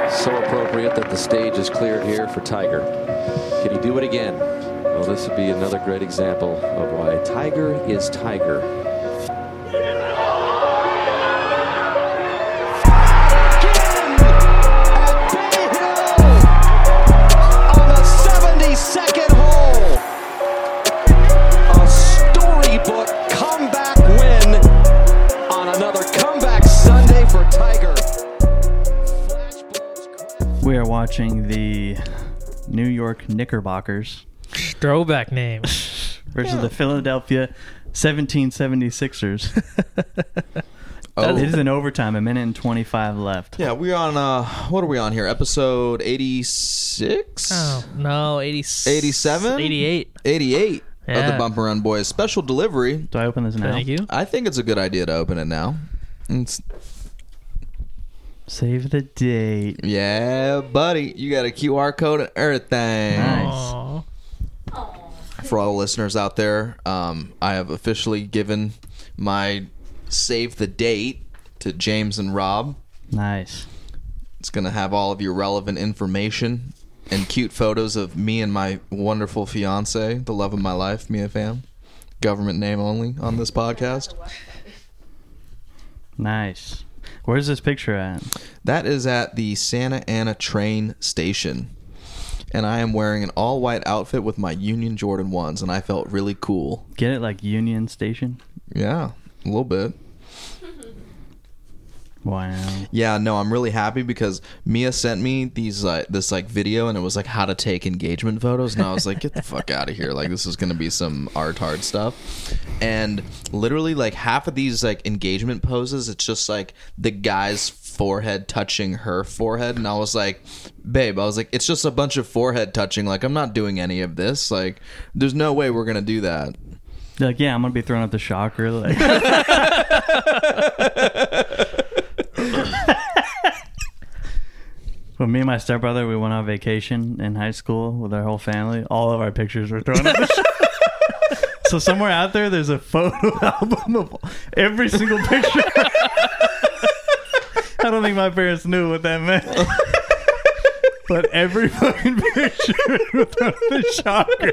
So appropriate that the stage is cleared here for Tiger. Can he do it again? Well, this would be another great example of why Tiger is Tiger. On the 72nd hole, a storybook comeback win on another comeback Sunday for Tiger. We are watching the New York Knickerbockers Throwback name. versus the Philadelphia 1776ers. Oh. It is in overtime, 1:25 left. Yeah, we're on, what are we on here? Episode 86? Oh, no, 87? 88. 88 of the Yeah. Bumper Run Boys. Special delivery. Do I open this now? Thank you. I think it's a good idea to open it now. It's, Save the date. yeah, buddy. You got a QR code and everything. Nice. Aw. For all the listeners out there, I have officially given my save the date to James and Rob. Nice. It's going to have all of your relevant information and cute photos of me and my wonderful fiance, the love of my life, Mia Pham. Government name only on this podcast. Nice. Where's this picture at? That is at the Santa Ana train station. And I am wearing an all-white outfit with my Union Jordan 1s, and I felt really cool. Get it like Union Station? Yeah, a little bit. Wow. Yeah, no, I'm really happy because Mia sent me this video, and it was like how to take engagement photos, and I was like, get the fuck out of here, like this is gonna be some art stuff. And literally like half of these like engagement poses, it's just like the guy's forehead touching her forehead, and I was like, babe, it's just a bunch of forehead touching, like I'm not doing any of this, like there's no way we're gonna do that. They're like, yeah, I'm gonna be throwing up the shocker. Like, when me and my stepbrother, we went on vacation in high school with our whole family, all of our pictures were thrown up the shocker. So somewhere out there's a photo album of every single picture. I don't think my parents knew what that meant. But every fucking picture with the shocker.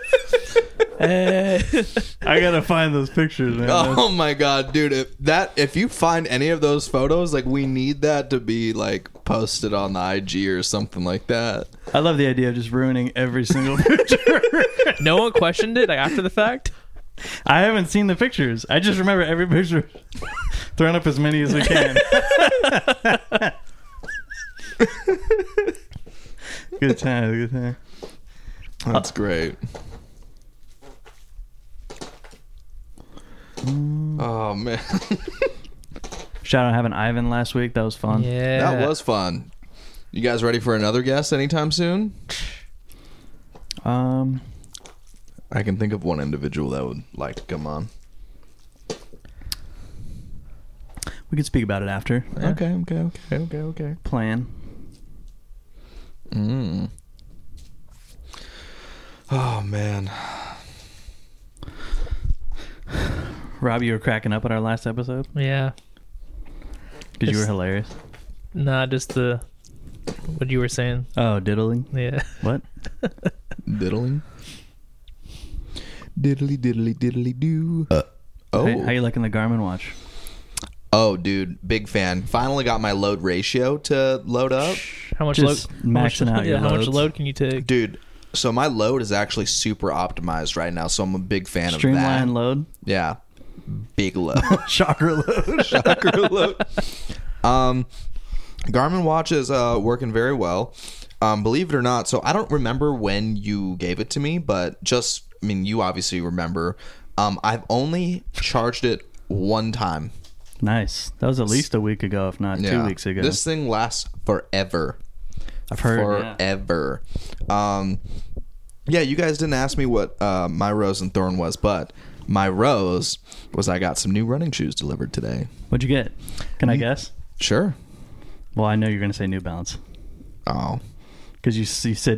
I gotta find those pictures, man. Oh my god, dude! If you find any of those photos, like we need that to be like posted on the IG or something like that. I love the idea of just ruining every single picture. No one questioned it like, after the fact? I haven't seen the pictures. I just remember every picture, throwing up as many as we can. Good time, good time. That's great. Oh man, Shout out having Ivan last week. That was fun. Yeah. that was fun. You guys ready for another guest anytime soon? I can think of one individual that would like to come on. We could speak about it after. Okay. Plan. Oh man. Rob, you were cracking up at our last episode Yeah. because you were hilarious. Nah, just what you were saying. Oh, diddling. Yeah. What? Diddling. Diddly diddly diddly doo. How you liking the Garmin watch? Oh, dude, big fan. Finally got my load ratio to load up. How much Just load? maxing out your how much loads. load can you take? Dude, so my load is actually super optimized right now, so I'm a big fan of that. Streamline load. Yeah. Big load. Shocker load. Shocker load. Garmin watch is working very well. Believe it or not, so I don't remember when you gave it to me, but you obviously remember. I've only charged it one time. Nice. That was at least a week ago, if not 2 weeks ago. This thing lasts forever. I've heard. Forever. Yeah, you guys didn't ask me what my rose and thorn was, but my rose was I got some new running shoes delivered today. What'd you get? Can I guess? Sure. Well, I know you're going to say New Balance. Oh. Because you said...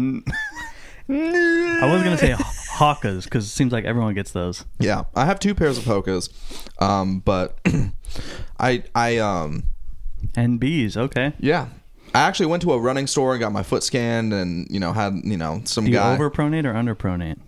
I was going to say Hokas, because it seems like everyone gets those. Yeah, I have 2 pairs of Hokas, but I And Bs, okay. yeah, I actually went to a running store and got my foot scanned, and had some Do you guy. overpronate or underpronate?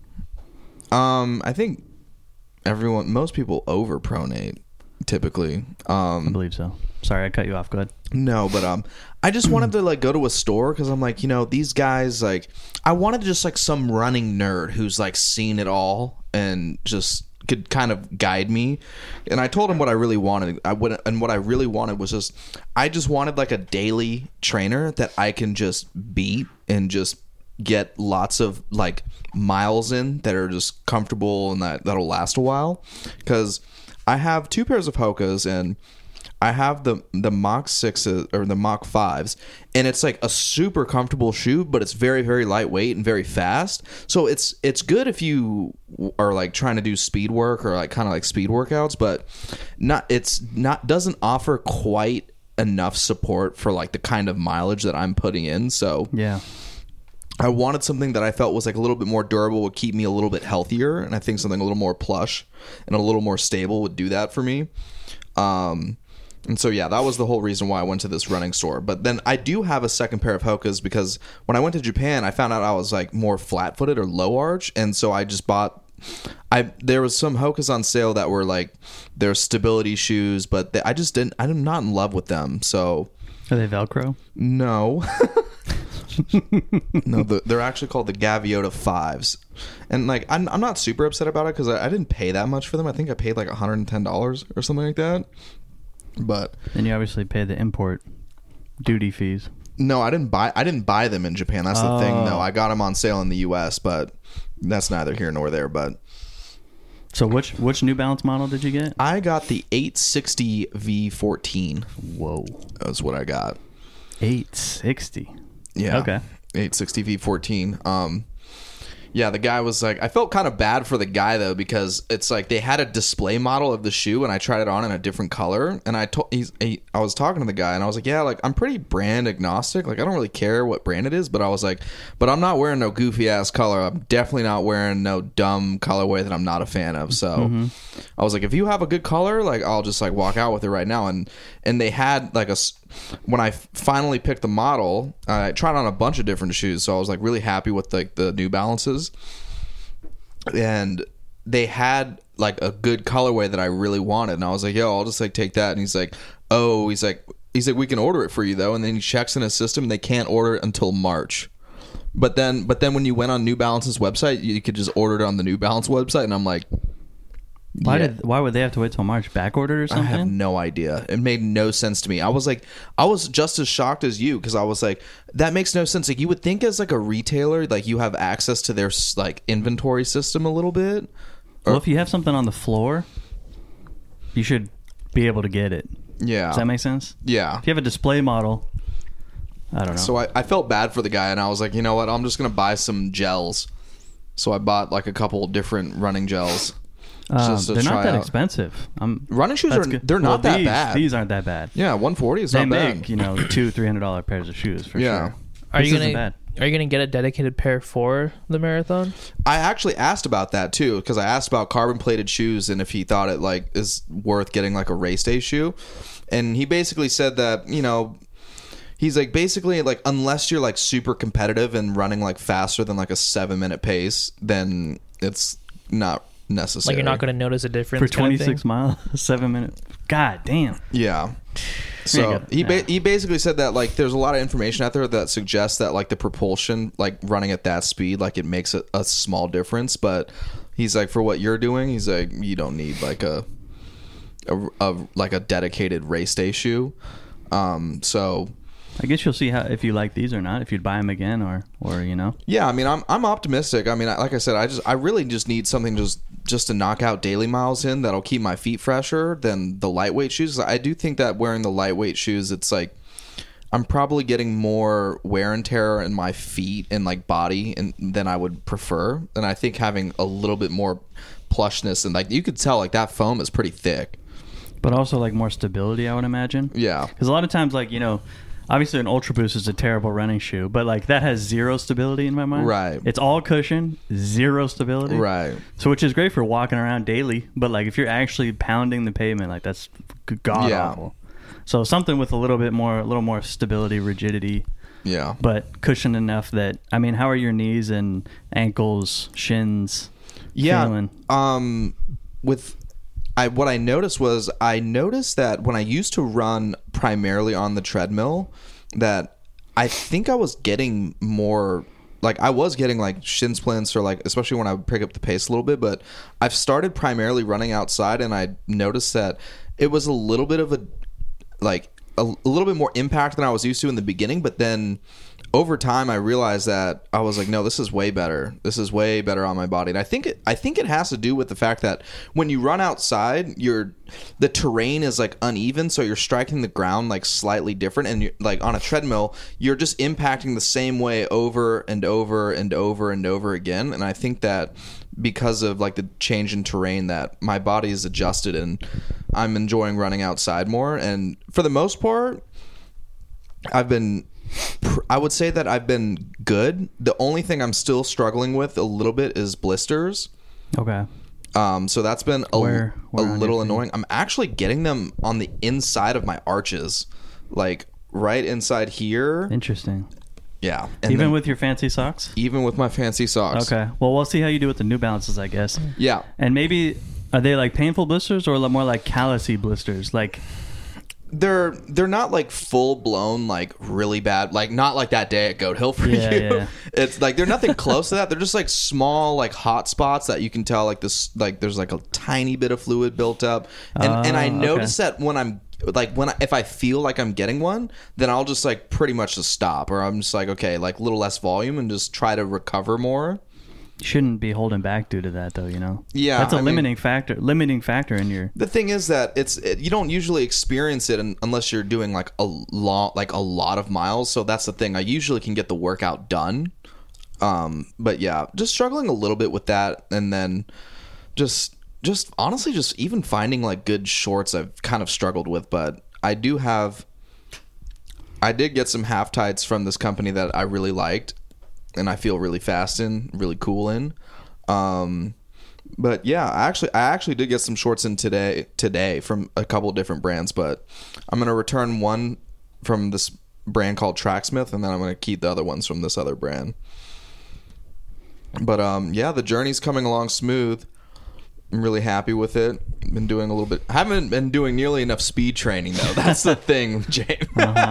I think most people overpronate typically. I believe so. Sorry, I cut you off. Go ahead. No, but I just wanted to like go to a store because I'm like, these guys, like, I wanted just like some running nerd who's like seen it all and just could kind of guide me. And I told him what I really wanted. What I really wanted was I just wanted like a daily trainer that I can just beat and just get lots of like miles in that are just comfortable and that'll last a while. Because I have 2 pairs of Hokas, and I have the Mach 6s or the Mach 5s, and it's like a super comfortable shoe, but it's very, very lightweight and very fast. So it's good if you are like trying to do speed work or like kind of like speed workouts, but doesn't offer quite enough support for like the kind of mileage that I'm putting in. So Yeah. I wanted something that I felt was like a little bit more durable, would keep me a little bit healthier, and I think something a little more plush and a little more stable would do that for me. And so, yeah, that was the whole reason why I went to this running store. But then I do have a second pair of Hokas because when I went to Japan, I found out I was like more flat-footed or low arch, and so I just bought. There was some Hokas on sale that were like they're stability shoes, but I'm not in love with them. So Are they Velcro? no. No, they're actually called the Gaviota 5s, and like I'm not super upset about it because I didn't pay that much for them. I think I paid like $110 or something like that. But Then you obviously pay the import duty fees. no, I didn't buy them in Japan. That's the thing, though. I got them on sale in the U.S., but that's neither here nor there. But So which New Balance model did you get? I got the 860 V14. Whoa. That's what I got. 860. Yeah. Okay. 860 V14. Yeah, the guy was like, I felt kind of bad for the guy though, because it's like they had a display model of the shoe and I tried it on in a different color, and I was talking to the guy and I was like, yeah, like I'm pretty brand agnostic, like I don't really care what brand it is, but I was like, but I'm not wearing no goofy ass color. I'm definitely not wearing no dumb colorway that I'm not a fan of. So I was like, if you have a good color, like I'll just like walk out with it right now. And they had like when I finally picked the model, I tried on a bunch of different shoes, so I was like really happy with like the New Balances, and they had like a good colorway that I really wanted, and I was like, yo, I'll just like take that. And he's like, we can order it for you though. And then he checks in his system, they can't order it until March. But then when you went on New Balance's website, you could just order it on the New Balance website, and I'm like, Why would they have to wait till March? Back order or something? I have no idea. It made no sense to me. I was just as shocked as you, because I was like, that makes no sense. Like, you would think as like a retailer, like you have access to their like inventory system a little bit. Well, if you have something on the floor, you should be able to get it. Yeah. Does that make sense? Yeah. If you have a display model, I don't know. So I felt bad for the guy, and I was like, you know what? I'm just going to buy some gels. So I bought like a couple different running gels. They're not that expensive. Running shoes they're not that bad. These aren't that bad. Yeah, $140 is They not bad. make $200-$300 pairs of shoes for Yeah. sure. Are This you isn't gonna bad. Are you gonna get a dedicated pair for the marathon? I actually asked about that too, because I asked about carbon plated shoes and if he thought it like is worth getting like a race day shoe, and he basically said that he's like basically like unless you're like super competitive and running like faster than like a 7-minute pace, then it's not necessary. Like you're not going to notice a difference For kind of 26 thing? miles, 7 minutes. God damn. Yeah. There So you go. he basically said that like there's a lot of information out there that suggests that like the propulsion, like running at that speed, like it makes a small difference. But he's like, for what you're doing, he's like, you don't need like a dedicated race day shoe. So I guess you'll see if you like these or not, if you'd buy them again or yeah, I mean, I'm optimistic. I mean, like I said, I really just need something just to knock out daily miles in that'll keep my feet fresher than the lightweight shoes. I do think that wearing the lightweight shoes, it's like I'm probably getting more wear and tear in my feet and like body than I would prefer. And I think having a little bit more plushness, and like you could tell like that foam is pretty thick. But also like more stability, I would imagine. Yeah. Because a lot of times, like, obviously an Ultra Boost is a terrible running shoe, but like that has zero stability in my mind. Right. It's all cushion, zero stability. Right. So which is great for walking around daily, but like if you're actually pounding the pavement, like that's god awful. So something with a little more stability, rigidity, Yeah. but cushioned enough that, I mean, how are your knees and ankles, shins feeling? What I noticed was that when I used to run primarily on the treadmill, that I think I was getting more, like I was getting like shin splints, or like, especially when I would pick up the pace a little bit, but I've started primarily running outside, and I noticed that it was a little bit of a little bit more impact than I was used to in the beginning, but then over time I realized that I was like, no, this is way better. This is way better on my body. And I think it has to do with the fact that when you run outside, the terrain is like uneven, so you're striking the ground like slightly different, and you're, like on a treadmill, you're just impacting the same way over and over and over and over again. And I think that because of like the change in terrain, that my body is adjusted and I'm enjoying running outside more. And for the most part, I would say that I've been good. The only thing I'm still struggling with a little bit is blisters. Okay. So that's been a little on annoying. I'm actually getting them on the inside of my arches, like right inside here. Interesting. Yeah. And Even with your fancy socks? even with my fancy socks. Okay. Well, we'll see how you do with the New Balances, I guess. Yeah. And maybe, are they like painful blisters or more like callousy blisters? Like, They're not like full blown, like really bad, like not like that day at Goat Hill for Yeah, you. yeah. It's like they're nothing close to that. They're just like small, like hot spots that you can tell like this, like there's like a tiny bit of fluid built up. And I notice that when I'm like if I feel like I'm getting one, then I'll just like pretty much just stop, or I'm just like, okay, like a little less volume and just try to recover more. you shouldn't be holding back due to that, though, you know? Yeah, That's a I mean, limiting factor in your... The thing is that you don't usually experience it unless you're doing like a lot of miles. So that's the thing. I usually can get the workout done. But yeah, just struggling a little bit with that, and then just honestly, just even finding like good shorts I've kind of struggled with. But I did get some half tights from this company that I really liked, and I feel really fast in, really cool in. But yeah, I actually did get some shorts in today from a couple of different brands, but I'm going to return one from this brand called Tracksmith, and then I'm going to keep the other ones from this other brand. But yeah, the journey's coming along smooth. I'm really happy with it. Been doing a little bit. I haven't been doing nearly enough speed training though. That's the thing, James.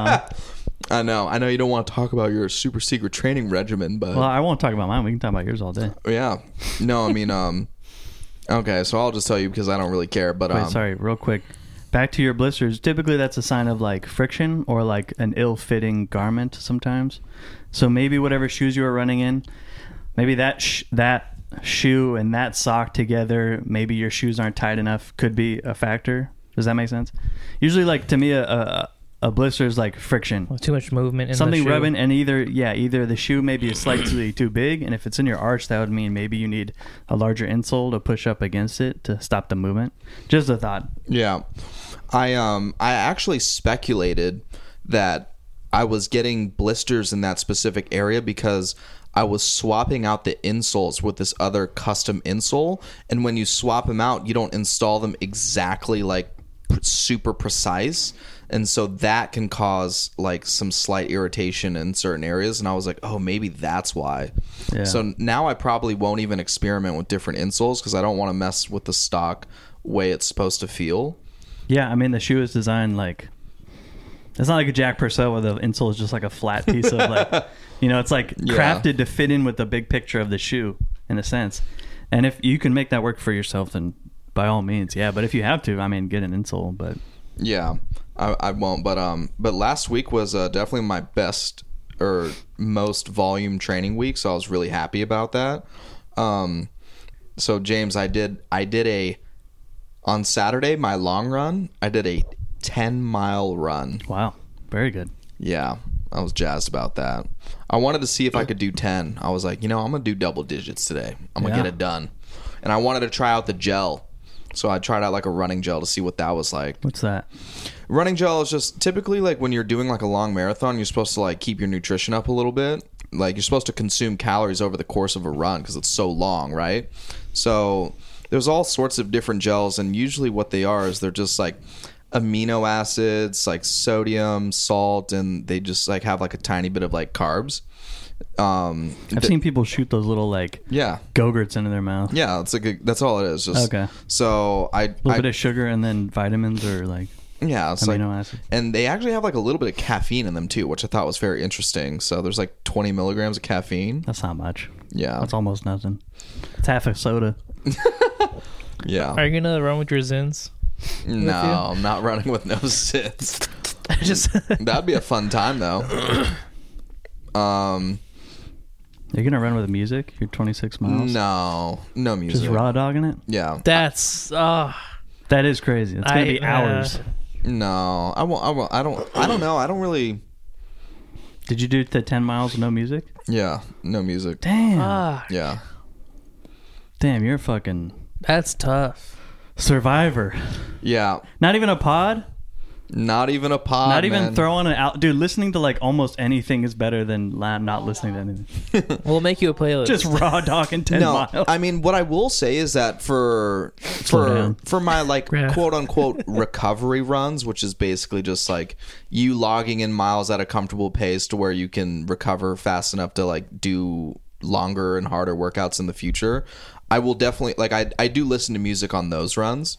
I know you don't want to talk about your super secret training regimen, but Well, I won't talk about mine. We can talk about yours all day. yeah. No, I mean, okay, so I'll just tell you because I don't really care. But Wait, sorry, real quick. Back to your blisters. Typically, that's a sign of like friction or like an ill-fitting garment sometimes. So maybe whatever shoes you were running in, maybe that shoe and that sock together, maybe your shoes aren't tight enough, could be a factor. Does that make sense? Usually, like to me, a blister is like friction. Well, too much movement in Something the shoe. rubbing, and either the shoe maybe is slightly too big, and if it's in your arch, that would mean maybe you need a larger insole to push up against it to stop the movement. Just a thought. yeah, I actually speculated that I was getting blisters in that specific area because I was swapping out the insoles with this other custom insole, and when you swap them out, you don't install them exactly like super precise, and so that can cause like some slight irritation in certain areas. And I was like, oh, maybe that's why. Yeah. So now I probably won't even experiment with different insoles because I don't want to mess with the stock way it's supposed to feel. Yeah, I mean the shoe is designed like, it's not like a Jack Purcell where the insole is just like a flat piece of like, you know, it's like crafted to fit in with the big picture of the shoe in a sense. And if you can make that work for yourself, then by all means, yeah. But if you have to, I mean, get an insole. But yeah, I won't. But last week was definitely my best or most volume training week, so I was really happy about that. So James, I did on Saturday, my long run, I did a 10-mile run. wow, very good. Yeah, I was jazzed about that. I wanted to see if I could do 10. I was like, I'm going to do double digits today. I'm going to get it done. And I wanted to try out the gel. So I tried out like a running gel to see what that was like. What's that? Running gel is just typically like when you're doing like a long marathon, you're supposed to like keep your nutrition up a little bit. Like you're supposed to consume calories over the course of a run because it's so long, right? So there's all sorts of different gels, and usually what they are is they're just like amino acids, like sodium, salt, and they just like have like a tiny bit of like carbs. I've seen people shoot those little like Yeah. Go-Gurts into their mouth. Yeah, it's like that's all it is. Just Okay. So A little bit of sugar and then vitamins or like yeah, it's like, amino acids. and they actually have like a little bit of caffeine in them too, which I thought was very interesting. So there's like 20 milligrams of caffeine. That's not much. Yeah, That's almost nothing. It's half a soda. yeah. Are you gonna run with your Zins? No, I'm not running with no sits. Just That'd be a fun time though. You're gonna run with music? You're 26 miles. No music. Just raw dogging it. Yeah. that's That is crazy. It's gonna be hours. No, I won't. I don't know. I don't really. Did you do the 10 miles with no music? Yeah, no music. Damn. Yeah. Damn, you're a fucking That's tough. survivor. Yeah. Not even a pod? Not even a pod. Not even man. throwing it out. Dude, listening to like almost anything is better than not listening to anything. We'll make you a playlist. Just raw dogging 10 No, miles. I mean what I will say is that for down. my like Yeah. quote unquote recovery runs, which is basically just like you logging in miles at a comfortable pace to where you can recover fast enough to like do longer and harder workouts in the future. I will definitely like I do listen to music on those runs.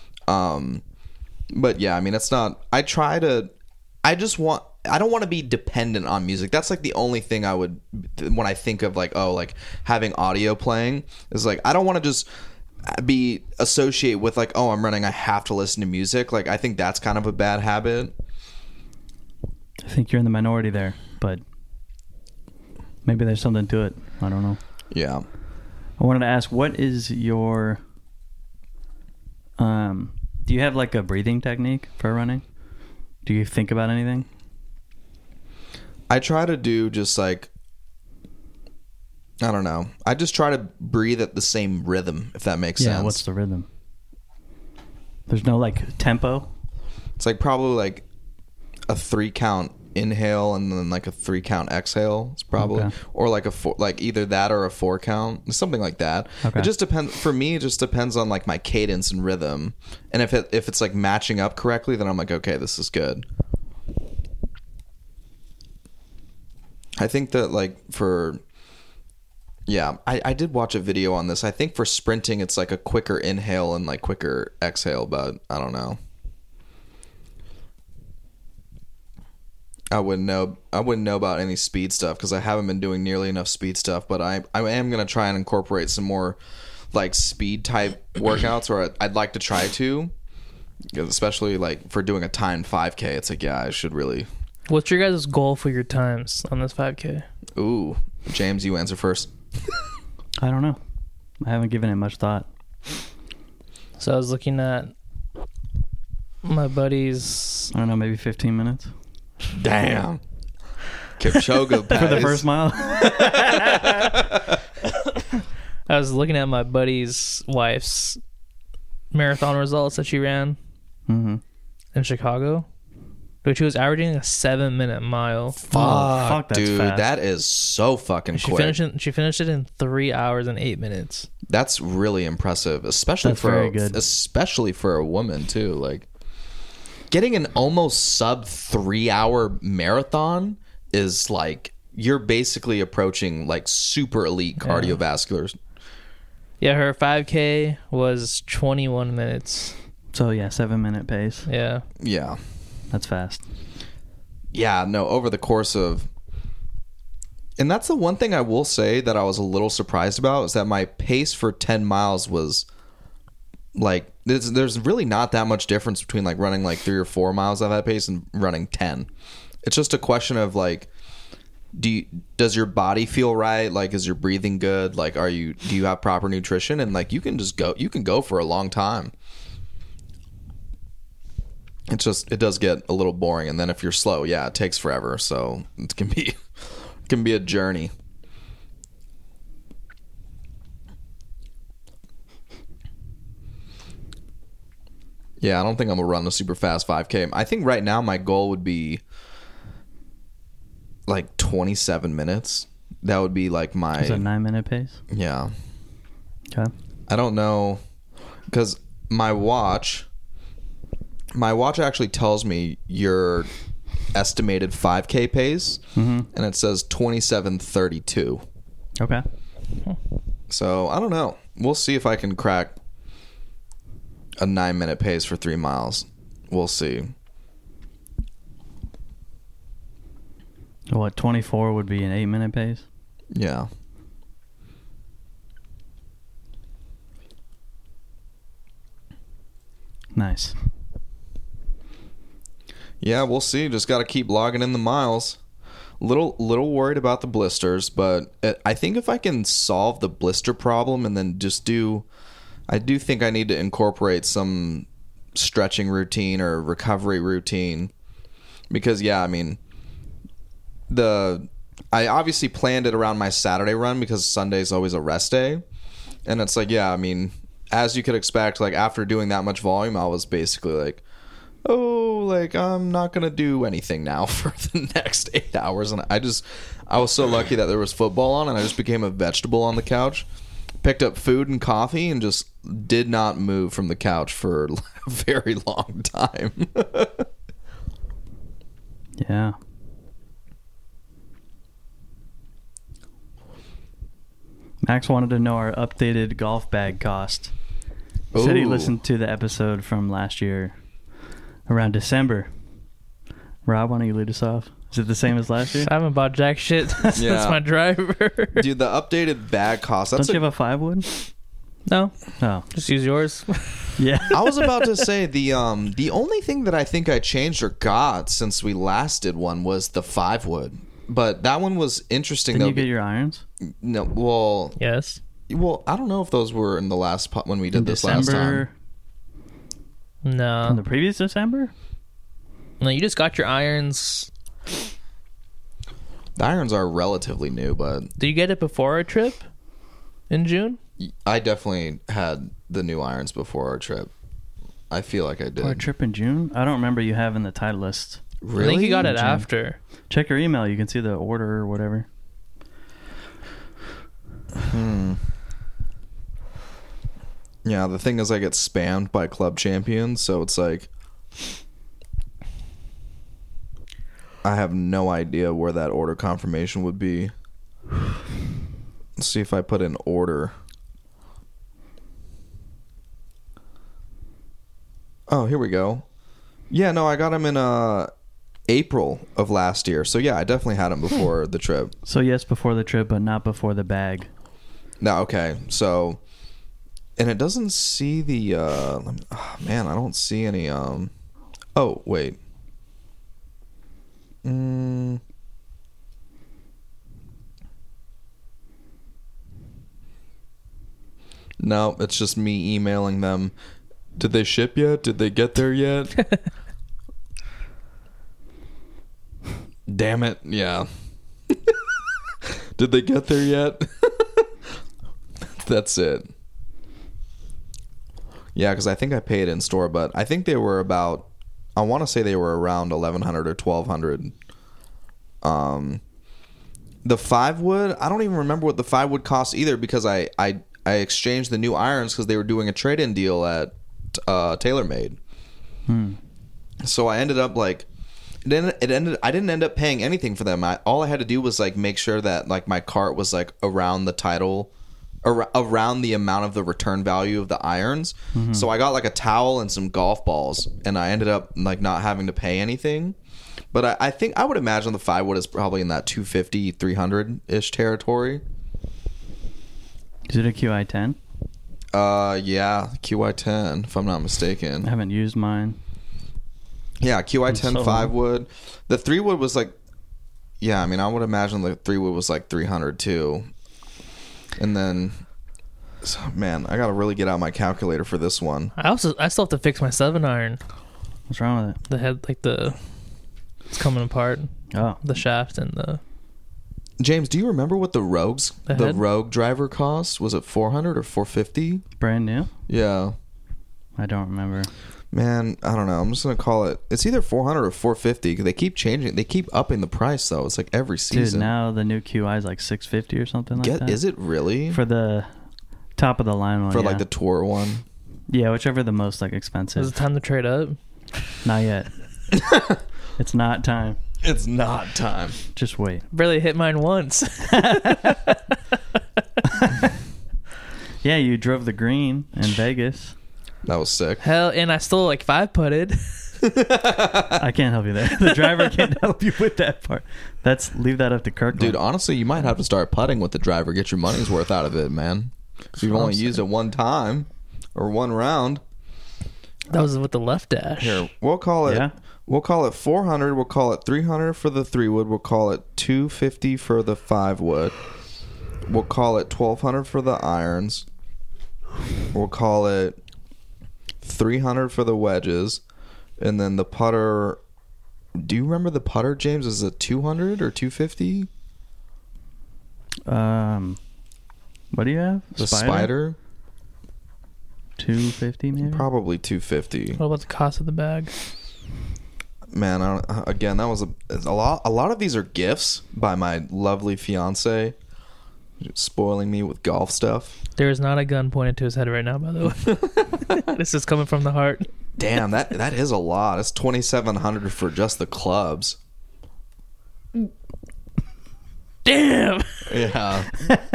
But yeah, I mean it's not I don't want to be dependent on music. That's like the only thing I would when I think of like like having audio playing is like I don't want to just be associate with like I'm running I have to listen to music. Like I think that's kind of a bad habit. I think you're in the minority there, but maybe there's something to it. I don't know. Yeah. I wanted to ask, what is your do you have like a breathing technique for running? Do you think about anything? I try to do just like I don't know. I just try to breathe at the same rhythm, if that makes sense. Yeah, what's the rhythm? There's no like tempo? It's like probably like a 3 count inhale and then like a 3 count exhale. It's probably Okay. or like a 4, like either that or a 4 count, something like that. Okay. It just depends. For me, it just depends on like my cadence and rhythm. And if it's like matching up correctly, then I'm like, okay, this is good. I think that like for I did watch a video on this. I think for sprinting, it's like a quicker inhale and like quicker exhale, but I don't know. I wouldn't know about any speed stuff because I haven't been doing nearly enough speed stuff. But I am gonna try and incorporate some more like speed type workouts, or I'd like to try to, especially like for doing a timed 5K. It's like I should really. What's your guys' goal for your times on this 5K? Ooh, James, you answer first. I don't know. I haven't given it much thought. So I was looking at my buddies. I don't know, maybe 15 minutes Damn. Kipchoge for the first mile. I was looking at my buddy's wife's marathon results that she ran Mm-hmm. in Chicago, which she was averaging a 7-minute mile. Fuck, that's dude, fast. that is so fucking She quick. finished it in 3 hours and 8 minutes. That's really impressive, especially That's for very good. especially for a woman too. Like getting an almost sub 3 hour marathon is like you're basically approaching like super elite cardiovasculars. Yeah, her 5K was 21 minutes. So yeah, 7-minute pace. Yeah. Yeah. That's fast. Yeah, no, over the course of and that's the one thing I will say that I was a little surprised about is that my pace for 10 miles was like there's really not that much difference between like running like 3 or 4 miles at that pace and running 10. It's just a question of like does your body feel right? Like is your breathing good? Like do you have proper nutrition? And like you can go for a long time. It does get a little boring, and then if you're slow, yeah, it takes forever. So it can be a journey. Yeah, I don't think I'm gonna run a super fast 5K. I think right now my goal would be like 27 minutes. That would be like my Is that 9-minute pace? yeah. Okay. I don't know because my watch my watch actually tells me your estimated 5K pace, and it says 27:32. Okay. So I don't know. We'll see if I can crack a 9-minute pace for 3 miles. We'll see. What, 24 would be an 8-minute pace? Yeah. Nice. Yeah, we'll see. Just got to keep logging in the miles. Little worried about the blisters, but I think if I can solve the blister problem and then just I do think I need to incorporate some stretching routine or recovery routine, because I mean, I obviously planned it around my Saturday run because Sunday is always a rest day, and it's like, I mean, as you could expect, like after doing that much volume, I was basically like, I'm not gonna do anything now for the next 8 hours. And I was so lucky that there was football on, and I just became a vegetable on the couch, picked up food and coffee, and just did not move from the couch for a very long time. Yeah. Max wanted to know our updated golf bag cost. He said he Ooh. listened to the episode from last year around December. Rob, why don't you lead us off? Is it the same as last year? I haven't bought jack shit. That's Yeah. my driver. Dude, the updated bag cost. Don't you have a 5 wood? No, Oh, just use yours. yeah. I was about to say the only thing that I think I changed or got since we last did one was the 5 wood. But that one was interesting. Didn't though. you get your irons? No, well, Yes. I don't know if those were in the last when we did In this last December? time. In No. the previous December? No, you just got your irons. The irons are relatively new, but Did you get it before our trip in June? I definitely had the new irons before our trip. I feel like I did. Our trip in June? I don't remember you having the Titleist. Really? I think you got it June. after. Check your email. You can see the order or whatever. Yeah, the thing is I get spammed by Club Champions, so it's like I have no idea where that order confirmation would be. Let's see if I put in order. Oh, here we go. Yeah, no, I got them in April of last year. So yeah, I definitely had them before the trip. So yes, before the trip, but not before the bag. No, okay. So, and it doesn't see the man, I don't see any oh, wait. No, it's just me emailing them. Did they ship yet? Did they get there yet? Damn it. Yeah. Did they get there yet? That's it. Yeah, because I think I paid in store, but I think they were about, I want to say they were around $1,100 or $1,200. The 5 wood, I don't even remember what the 5 wood cost either, because I exchanged the new irons because they were doing a trade-in deal at TaylorMade. So I ended up like, I didn't end up paying anything for them. All I had to do was like make sure that like my cart was like around the title, around the amount of the return value of the irons. So I got like a towel and some golf balls, and I ended up like not having to pay anything. But I think I would imagine the 5 wood is probably in that 250, 300 ish territory. Is it a QI10? Yeah, QI10 if I'm not mistaken. I haven't used mine. Yeah, QI10 So 5 wood. The 3 wood was like, yeah, I mean, I would imagine the 3 wood was like 300 too. And then, man, I got to really get out my calculator for this one. I still have to fix my 7-iron. What's wrong with it? The head, it's coming apart. Oh, The shaft and the. James, do you remember what the The head? Rogue driver cost? Was it 400 or 450? brand new? Yeah. I don't remember. Man, I don't know. I'm just going to call it. It's either 400 or 450. They keep changing. They keep upping the price, though. It's like every season. Dude, now the new QI is like 650 or something like that. Is it really? For the top of the line one. For yeah. like the tour one? Yeah, whichever the most like Is expensive. it time to trade up? Not yet. It's not time. It's not time. Just wait. Barely hit mine once. Yeah, you drove the green in Vegas. That was sick. Hell, and I still like 5-putted. I can't help you there. The driver can't help you with that part. Leave that up to Kirkland. Dude, honestly, you might have to start putting with the driver. Get your money's worth out of it, man. If you've only used it one time or one round. That was with the left dash. Here, we'll call it. Yeah. We'll call it 400. We'll call it 300 for the 3-wood. We'll call it 250 for the 5-wood. We'll call it 1,200 for the irons. We'll call it 300 for the wedges, and then the putter. Do you remember the putter, James? Is it 200 or 250? What do you have? The Spider? 250 maybe. Probably 250. What about the cost of the bag? Man, again, that was a lot. A lot of these are gifts by my lovely fiance, spoiling me with golf stuff. There is not a gun pointed to his head right now, by the way. This is coming from the heart. Damn, that is a lot. It's $2,700 for just the clubs. Damn. Yeah.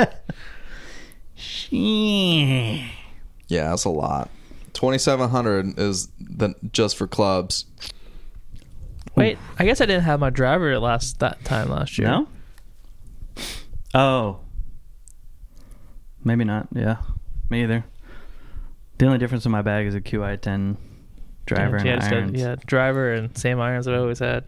Yeah, that's a lot. $2,700 is just for clubs. Wait, I guess I didn't have my driver that time last year. No? Oh. Maybe not. Yeah. Me either. The only difference in my bag is a QI10 driver and irons. Yeah, driver and same irons that I always had.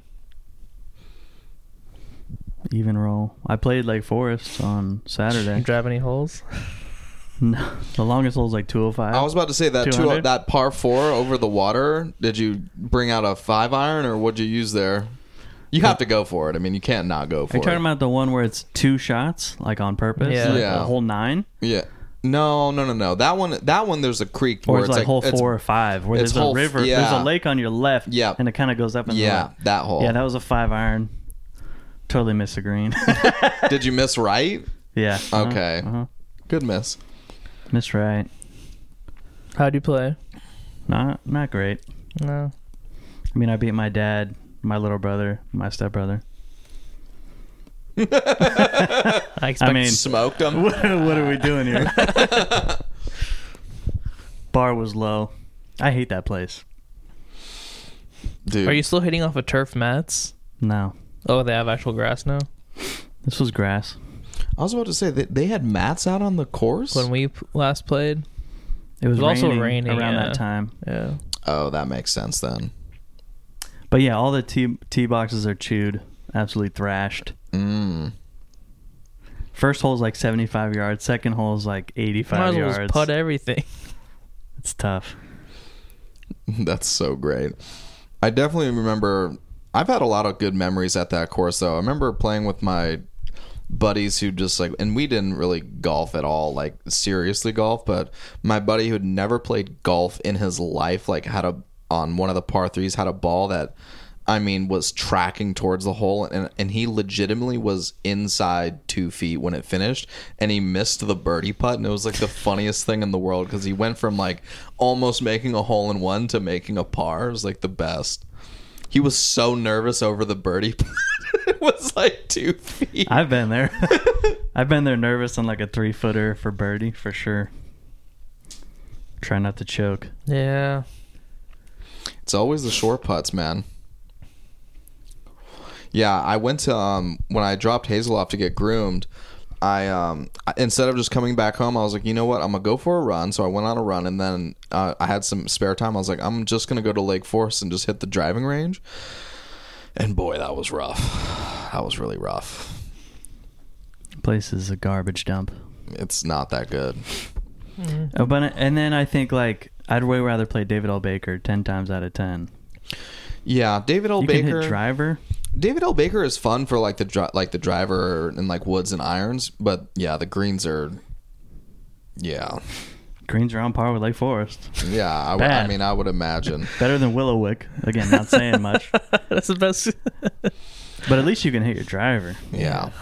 Even roll. I played Lake Forest on Saturday. You drive any holes? No, the longest hole is like 205. I was about to say that 200? that par 4 over the water. Did you bring out a 5-iron or what'd you use there? You have to go for it. I mean, you can't not go for Are you it. talking about the one where it's 2 shots, like on purpose? Yeah. Like Yeah. a hole 9? Yeah. No. That one. There's a creek Or where it's like hole 4 or 5, where it's there's a hole- river. yeah. There's a lake on your left, Yeah. and it kind of goes up and Yeah, that hole. Yeah, that was a 5-iron. Totally missed the green. Did you miss right? Yeah. Okay. Good miss. Missed right. How'd you play? Not great. No. I mean, I beat my dad, my little brother, my stepbrother. I expect I mean, Smoked them. what are we doing here? Bar was low. I hate that place. Dude. Are you still hitting off of turf mats? No. Oh, they have actual grass now? This was grass. I was about to say that they had mats out on the course. When we last played? It was also raining raining, around yeah. that time. Yeah. Oh, that makes sense then. But yeah, all the tee boxes are chewed. Absolutely thrashed. First hole's like 75 yards. Second hole's like 85 Might as well yards. just putt everything. It's tough. That's so great. I definitely remember. I've had a lot of good memories at that course, though. I remember playing with my buddies who just like, and we didn't really golf at all, like seriously golf, but my buddy who'd never played golf in his life, like on one of the par 3s, had a ball that, I mean, was tracking towards the hole, and he legitimately was inside 2 feet when it finished, and he missed the birdie putt, and it was like the funniest thing in the world because he went from like almost making a hole in one to making a par. It was like the best. He was so nervous over the birdie putt. It was like 2 feet. I've been there. I've been there nervous on like a 3-footer for birdie for sure. Try not to choke. Yeah. It's always the short putts, man. Yeah, I went to when I dropped Hazel off to get groomed, I instead of just coming back home, I was like, you know what, I'm gonna go for a run. So I went on a run, and then I had some spare time. I was like, I'm just gonna go to Lake Forest and just hit the driving range. And boy, that was rough. That was really rough. Place is a garbage dump. It's not that good. Oh, but and then I think like I'd way rather play David L. Baker 10 times out of 10. Yeah, David L. You Baker. can hit driver. David L. Baker is fun for like the driver and like woods and irons, but yeah, the greens are. Yeah. Greens are on par with Lake Forest. Yeah, I Bad. mean, I would imagine. Better than Willowwick. Again, not saying much. That's the best. But at least you can hit your driver. Yeah.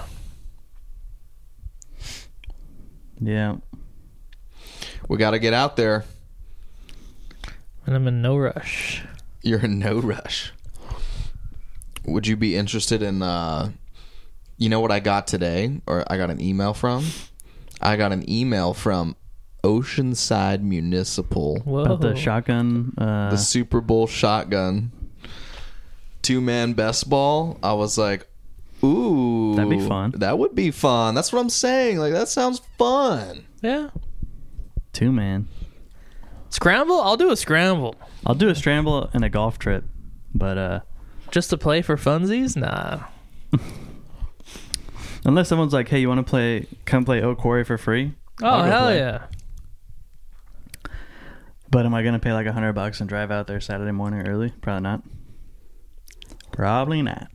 Yeah. We got to get out there. And I'm in no rush. You're in no rush. Would you be interested in, you know what I got today? Or I got an email from? I got an email from Oceanside Municipal. Whoa. About the shotgun. The Super Bowl shotgun. 2-man best ball. I was like, ooh. That'd be fun. That would be fun. That's what I'm saying. Like, that sounds fun. Yeah. 2-man. Scramble? I'll do a scramble. I'll do a scramble and a golf trip, but Just to play for funsies? Nah. unless someone's like, "Hey, you want to come play Oak Quarry for free?" Oh, I'll go hell play. yeah. But am I gonna pay like $100 and drive out there Saturday morning early? Probably not. Probably not.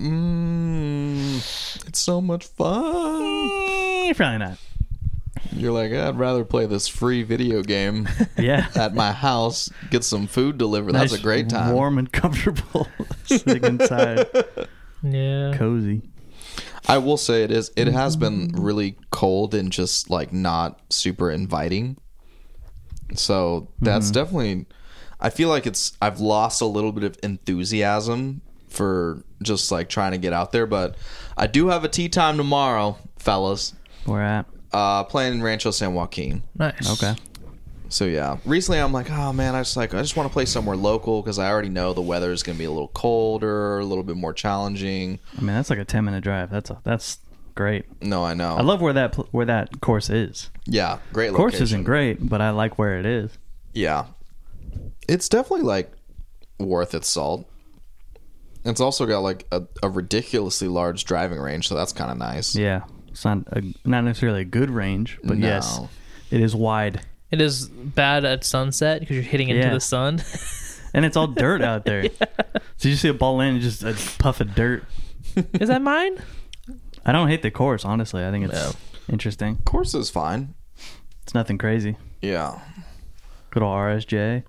It's so much fun. Probably not. You're like, I'd rather play this free video game Yeah. at my house, get some food delivered. That's Nice, a great time. Warm and comfortable, sitting inside, Yeah. cozy. I will say it has been really cold and just like not super inviting. So that's definitely, I feel like I've lost a little bit of enthusiasm for just like trying to get out there, but I do have a tea time tomorrow, fellas. Where at? Playing in Rancho San Joaquin. Nice. Okay. So yeah, recently I'm like, oh man, I just want to play somewhere local because I already know the weather is going to be a little colder, a little bit more challenging. I mean, that's like a 10-minute drive. That's great. No, I know. I love where that course is. Yeah, great The location. course isn't great, but I like where it is. Yeah, it's definitely like worth its salt. It's also got like a ridiculously large driving range, so that's kind of nice. Yeah, it's not necessarily a good range, but No. yes, it is wide, It is bad at sunset because you're hitting into Yeah. the sun. and it's all dirt out there. So you see a ball in, just a puff of dirt. Is that mine? I don't hate the course, honestly. I think it's No. interesting. Course is fine. It's nothing crazy. Yeah, Good old RSJ.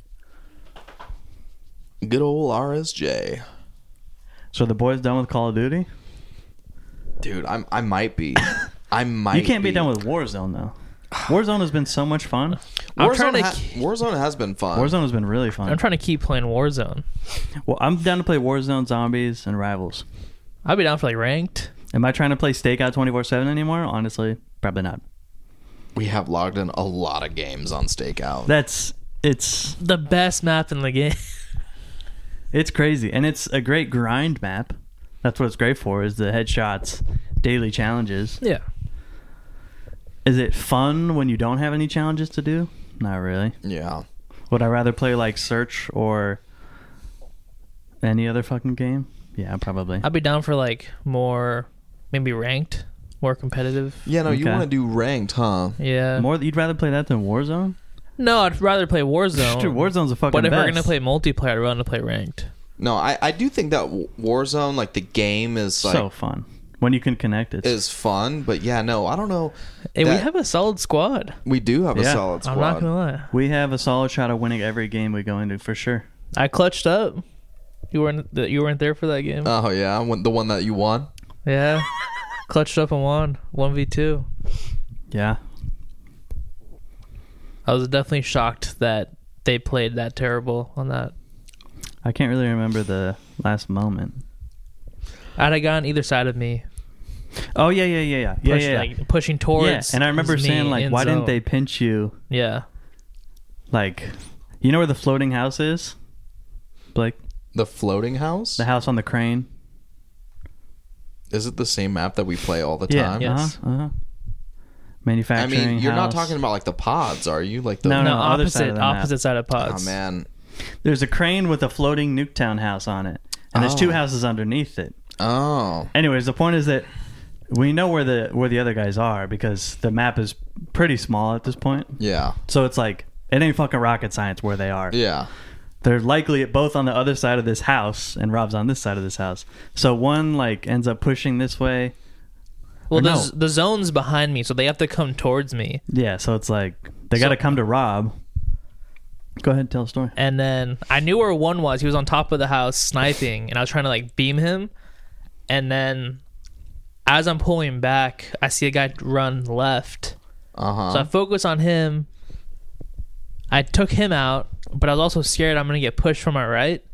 good old RSJ, So the boys done with Call of Duty? dude. I might be. I might. You can't be done with Warzone though. Warzone has been so much fun. I'm trying to. Warzone has been fun. Warzone has been really fun. I'm trying to keep playing Warzone. Well, I'm down to play Warzone, Zombies, and Rivals. I'll be down for like ranked. Am I trying to play Stakeout 24/7 anymore? Honestly, probably not. We have logged in a lot of games on Stakeout. It's The best map in the game. It's crazy, and it's a great grind map. That's what it's great for, is the headshots, daily challenges. Yeah. Is it fun when you don't have any challenges to do? Not really. Yeah. Would I rather play like Search or any other fucking game? Yeah, probably. I'll be down for like more, maybe ranked, more competitive. Yeah, no, you Okay. want to do ranked, huh? Yeah. You'd rather play that than Warzone? No, I'd rather play Warzone. Dude, Warzone's a fucking But if best. we're gonna play multiplayer, I'd rather play ranked. No, I do think that Warzone, like the game, is like so fun when you can connect it. is fun. But yeah, no, I don't know. Hey, we That- have a solid squad. We do have a Yeah. solid squad. I'm not gonna lie. We have a solid shot of winning every game we go into for sure. I clutched up. You weren't there for that game. Oh yeah, the one that you won. Yeah. Clutched up and won 1v2. Yeah. I was definitely shocked that they played that terrible on that. I can't really remember the last moment. I had a guy on either side of me, Oh yeah. like pushing towards. Yeah, and I remember me saying like, in why didn't zone. they pinch you? Yeah. Like, you know where the floating house is, Blake? The floating house. The house on the crane. Is it the same map that we play all the Yeah. time? Yes. Uh-huh. I Manufacturing. mean, you're not house. talking about like the pods, are you? Like the No, No, other side opposite of the map. opposite side of pods. Oh man. There's a crane with a floating Nuketown house on it, and there's two Oh. houses underneath it. Oh. Anyways, the point is that we know where the other guys are because the map is pretty small at this point. Yeah. So it's like it ain't fucking rocket science where they are. Yeah. They're likely both on the other side of this house, and Rob's on this side of this house. So one like ends up pushing this way. Well, Or no. the zone's behind me, so they have to come towards me. Yeah, so it's like they got to come to Rob. Go ahead, tell a story. And then I knew where one was. He was on top of the house sniping, and I was trying to like beam him. And then as I'm pulling back, I see a guy run left. Uh So I huh. focused on him. I took him out, but I was also scared I'm going to get pushed from my right.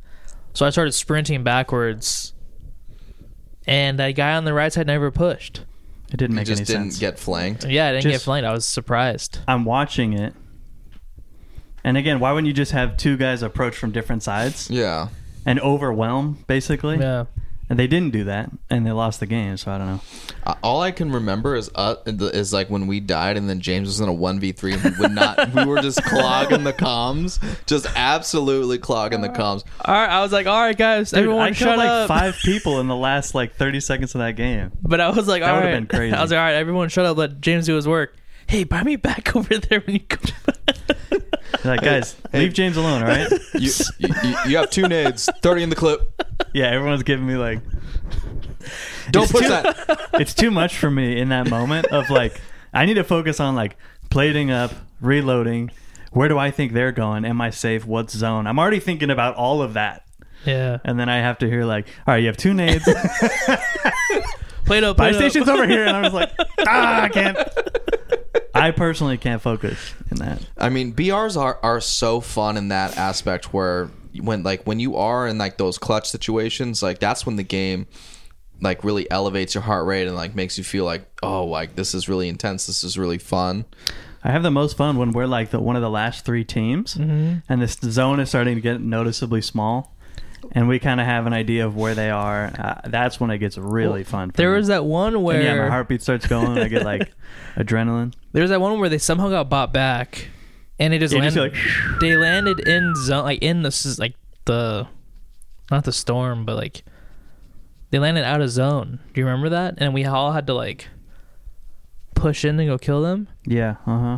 So I started sprinting backwards, and that guy on the right side never pushed. It didn't You make just any didn't sense. get flanked. Yeah, I didn't get Just- flanked. I was surprised. I'm watching it, and again, why wouldn't you just have two guys approach from different sides Yeah. and overwhelm basically? Yeah. And they didn't do that, and they lost the game. So I don't know. All I can remember is like when we died, and then James was in a 1v3, and we would not. We were just clogging the comms, just absolutely clogging the comms. All right, I was like, all right, guys, Dude, everyone I shut killed like up. 5 people in the last like 30 seconds of that game. But I was like, That all would've right. been crazy. I was like, all right, everyone shut up. Let James do his work. Hey, buy me back over there when you come back. You're like, guys, leave James alone, all right? You have 2 nades, 30 in the clip. Yeah, everyone's giving me like, Don't push that. it's too much for me in that moment of like, I need to focus on like plating up, reloading. Where do I think they're going? Am I safe? What zone? I'm already thinking about all of that. Yeah. And then I have to hear like, all right, you have 2 nades. Play-Doh, Buy Play-Doh. station's over here. And I was like, I can't. I personally can't focus in that. I mean, BRs are so fun in that aspect where when you are in like those clutch situations, like that's when the game like really elevates your heart rate and like makes you feel like, oh, like this is really intense. This is really fun. I have the most fun when we're like one of the last 3 teams, and this zone is starting to get noticeably small, and we kind of have an idea of where they are. That's when it gets really fun. For There me. was that one where And yeah, my heartbeat starts going. I get like adrenaline. there was that one where they somehow got bought back, and it just You landed. just feel like, They landed in zone, like in the not the storm, but like they landed out of zone. Do you remember that? And we all had to like push in and go kill them. yeah,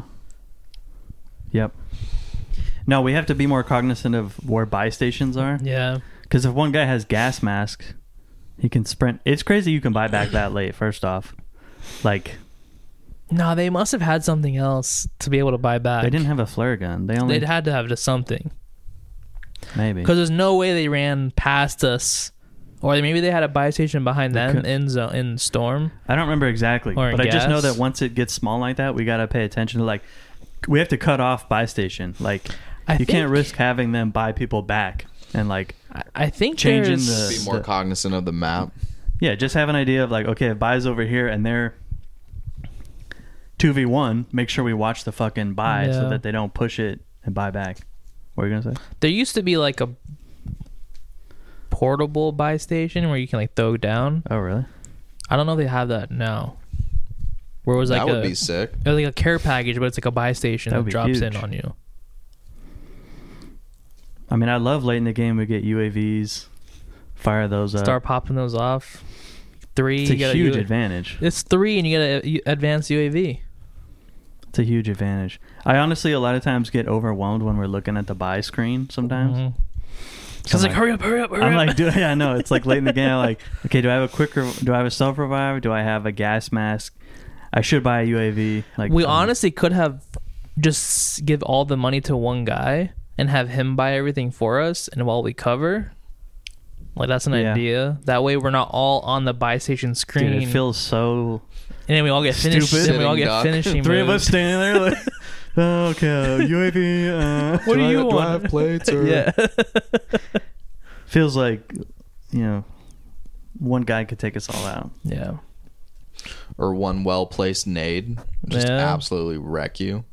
yep. No, we have to be more cognizant of where buy stations are. Yeah. Because if one guy has gas mask, he can sprint. It's crazy you can buy back that late, first off. Like, No, they must have had something else to be able to buy back. they didn't have a flare gun. They only... They'd had to have just something. Maybe. Because there's no way they ran past us. Or maybe they had a buy station behind them could- in Storm. I don't remember exactly. Or But I just know gas. that once it gets small like that, we got to pay attention to, like, we have to cut off buy station. Like, you can't risk having them buy people back. And, like, I think changing there's- Be more cognizant of the map. yeah, just have an idea of, like, okay, if buy's over here and they're 2v1, make sure we watch the fucking buy so Yeah. that they don't push it and buy back. What are you going to say? There used to be like a portable buy station where you can like throw down. Oh, really? I don't know if they have that now. Where it was like That would a, be sick. it was like a care package, but it's like a buy station That that would be drops in huge. on you. I mean, I love late in the game we get UAVs, fire those up. Start popping those off. 3, It's a you get huge a advantage. It's 3 and you get a advanced UAV. It's a huge advantage. I honestly, a lot of times, get overwhelmed when we're looking at the buy screen sometimes. Mhm. So So it's I'm like, hurry up, hurry up, hurry I'm up. like, yeah, I know. It's like late in the game. I'm like, okay, do I have a self revive? Do I have a gas mask? I should buy a UAV. Like, We honestly could have just give all the money to one guy and have him buy everything for us, and while we cover, like that's an Yeah. idea. That way, we're not all on the buy station screen, dude, it feels so. and then we all get finished. stupid. Then we all Sitting get duck. finishing. 3 of us moves. standing there like, oh, okay, UAV. What do you Do I want? have plates or Yeah, Feels like, one guy could take us all out. yeah. or one well placed nade just Yeah. absolutely wreck you.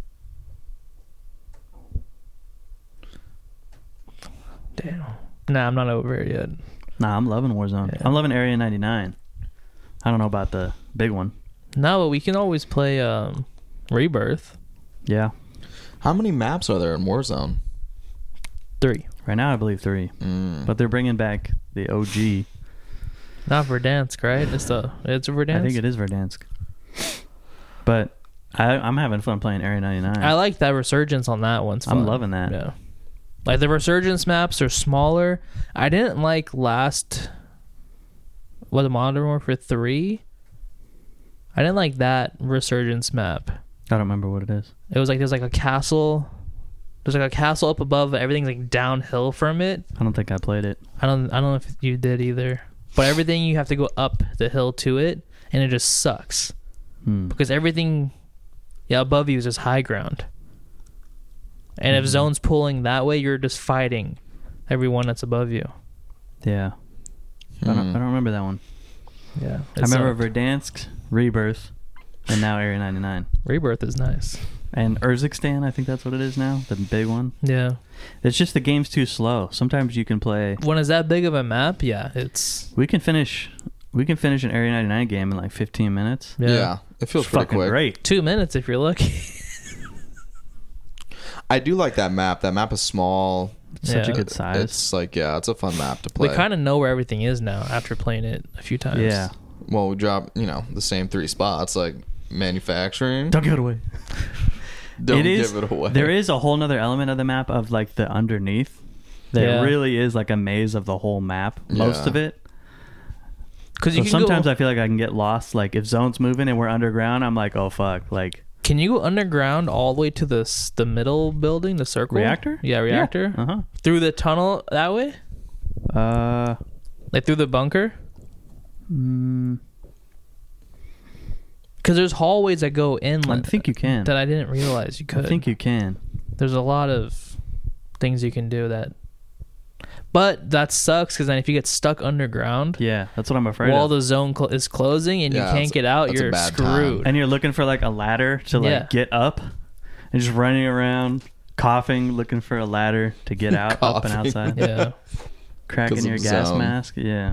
Damn. Nah, I'm not over it yet. Nah, I'm loving Warzone. Yeah. I'm loving Area 99. I don't know about the big one. No, but we can always play Rebirth Yeah. How many maps are there in Warzone? 3. Right now, I believe 3. But they're bringing back the OG. Not Verdansk, right? It's Verdansk. I think it is Verdansk. But I'm having fun playing Area 99. I like that resurgence on that one. I'm loving that. Yeah. Like the resurgence maps are smaller. I didn't like last Modern Warfare 3. I didn't like that resurgence map. I don't remember what it is. It was like there's like a castle. There's like a castle up above, but everything's like downhill from it. I don't think I played it. I don't know if you did either. But everything you have to go up the hill to it, and it just sucks. Because everything above you is just high ground. And if zone's pulling that way, you're just fighting every one that's above you. Yeah. I don't remember that one. Yeah, I remember Verdansk, Rebirth, and now Area 99. Rebirth is nice. And Urzikstan, I think that's what it is now, the big one. Yeah. It's just the game's too slow. Sometimes you can play. When it's that big of a map, yeah, it's We can finish an Area 99 game in like 15 minutes. Yeah, it feels It's pretty fucking quick. great. 2 minutes if you're lucky. I do like that map. That map is small. Such a Yeah. good size. It's like, yeah, it's a fun map to play. We kind of know where everything is now after playing it a few times. Yeah. Well, we drop, the same 3 spots, like manufacturing. Don't give it away. Don't It is- give it away. There is a whole nother element of the map of like the underneath that Yeah. really is like a maze of the whole map. Most Yeah. of it. Because So sometimes I feel like I can get lost. Like if zone's moving and we're underground, I'm like, oh fuck, like can you go underground all the way to the middle building, the circle reactor. Yeah, reactor. Uh Through the tunnel that way, huh. like through the bunker. Mm, Because there's hallways that go I inland think you can. that I didn't realize you I could. think you can. There's a lot of things you can do that. But that sucks because then if you get stuck underground, Yeah, that's what I'm afraid while of. the zone is closing and Yeah, you can't that's- get out, that's a you're bad time. screwed. And you're looking for like a ladder to like Yeah. get up, and just running around, coughing, looking for a ladder to get out, up and Coughing. outside, Yeah. cracking 'Cause of your gas zone. mask. Yeah.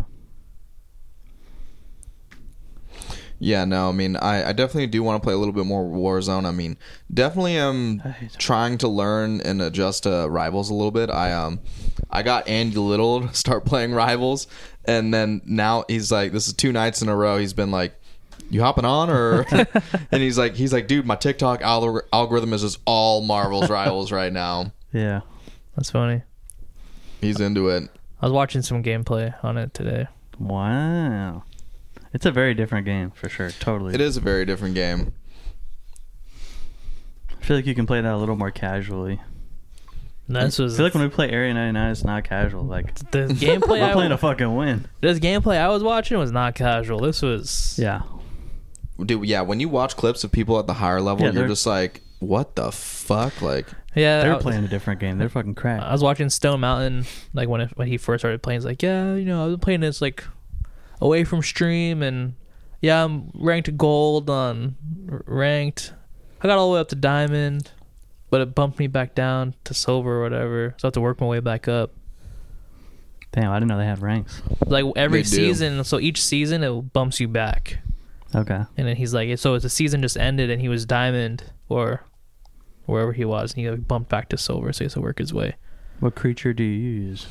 Yeah, no, I mean, I definitely do want to play a little bit more Warzone. I mean, definitely am trying to learn and adjust to Rivals a little bit. I got Andy Little to start playing Rivals, and then now he's like, this is 2 nights in a row. He's been like, you hopping on or? And he's like, dude, my TikTok algorithm is just all Marvel's Rivals right now. Yeah. That's funny. He's into it. I was watching some gameplay on it today. Wow. It's a very different game for sure. Totally. It is a very different game. I feel like you can play that a little more casually. This I was feel like when we play Area 99, it's not casual. Like the gameplay. we're playing to fucking win. This gameplay I was watching was not casual. This was Yeah. Dude, yeah, when you watch clips of people at the higher level, Yeah, you're they're- just like, what the fuck? Like, yeah. They're I- playing a different game. They're fucking crap. I was watching Stone Mountain like when he first started playing. He's like, yeah, I've been playing this like away from stream, and yeah, I'm ranked gold on ranked. I got all the way up to diamond, but it bumped me back down to silver or whatever. So I have to work my way back up. Damn, I didn't know they had ranks. Like every They do. season, so each season it bumps you back. Okay. And then he's like, so the season just ended and he was diamond or wherever he was, and he like bumped back to silver, so he has to work his way. What creature do you use?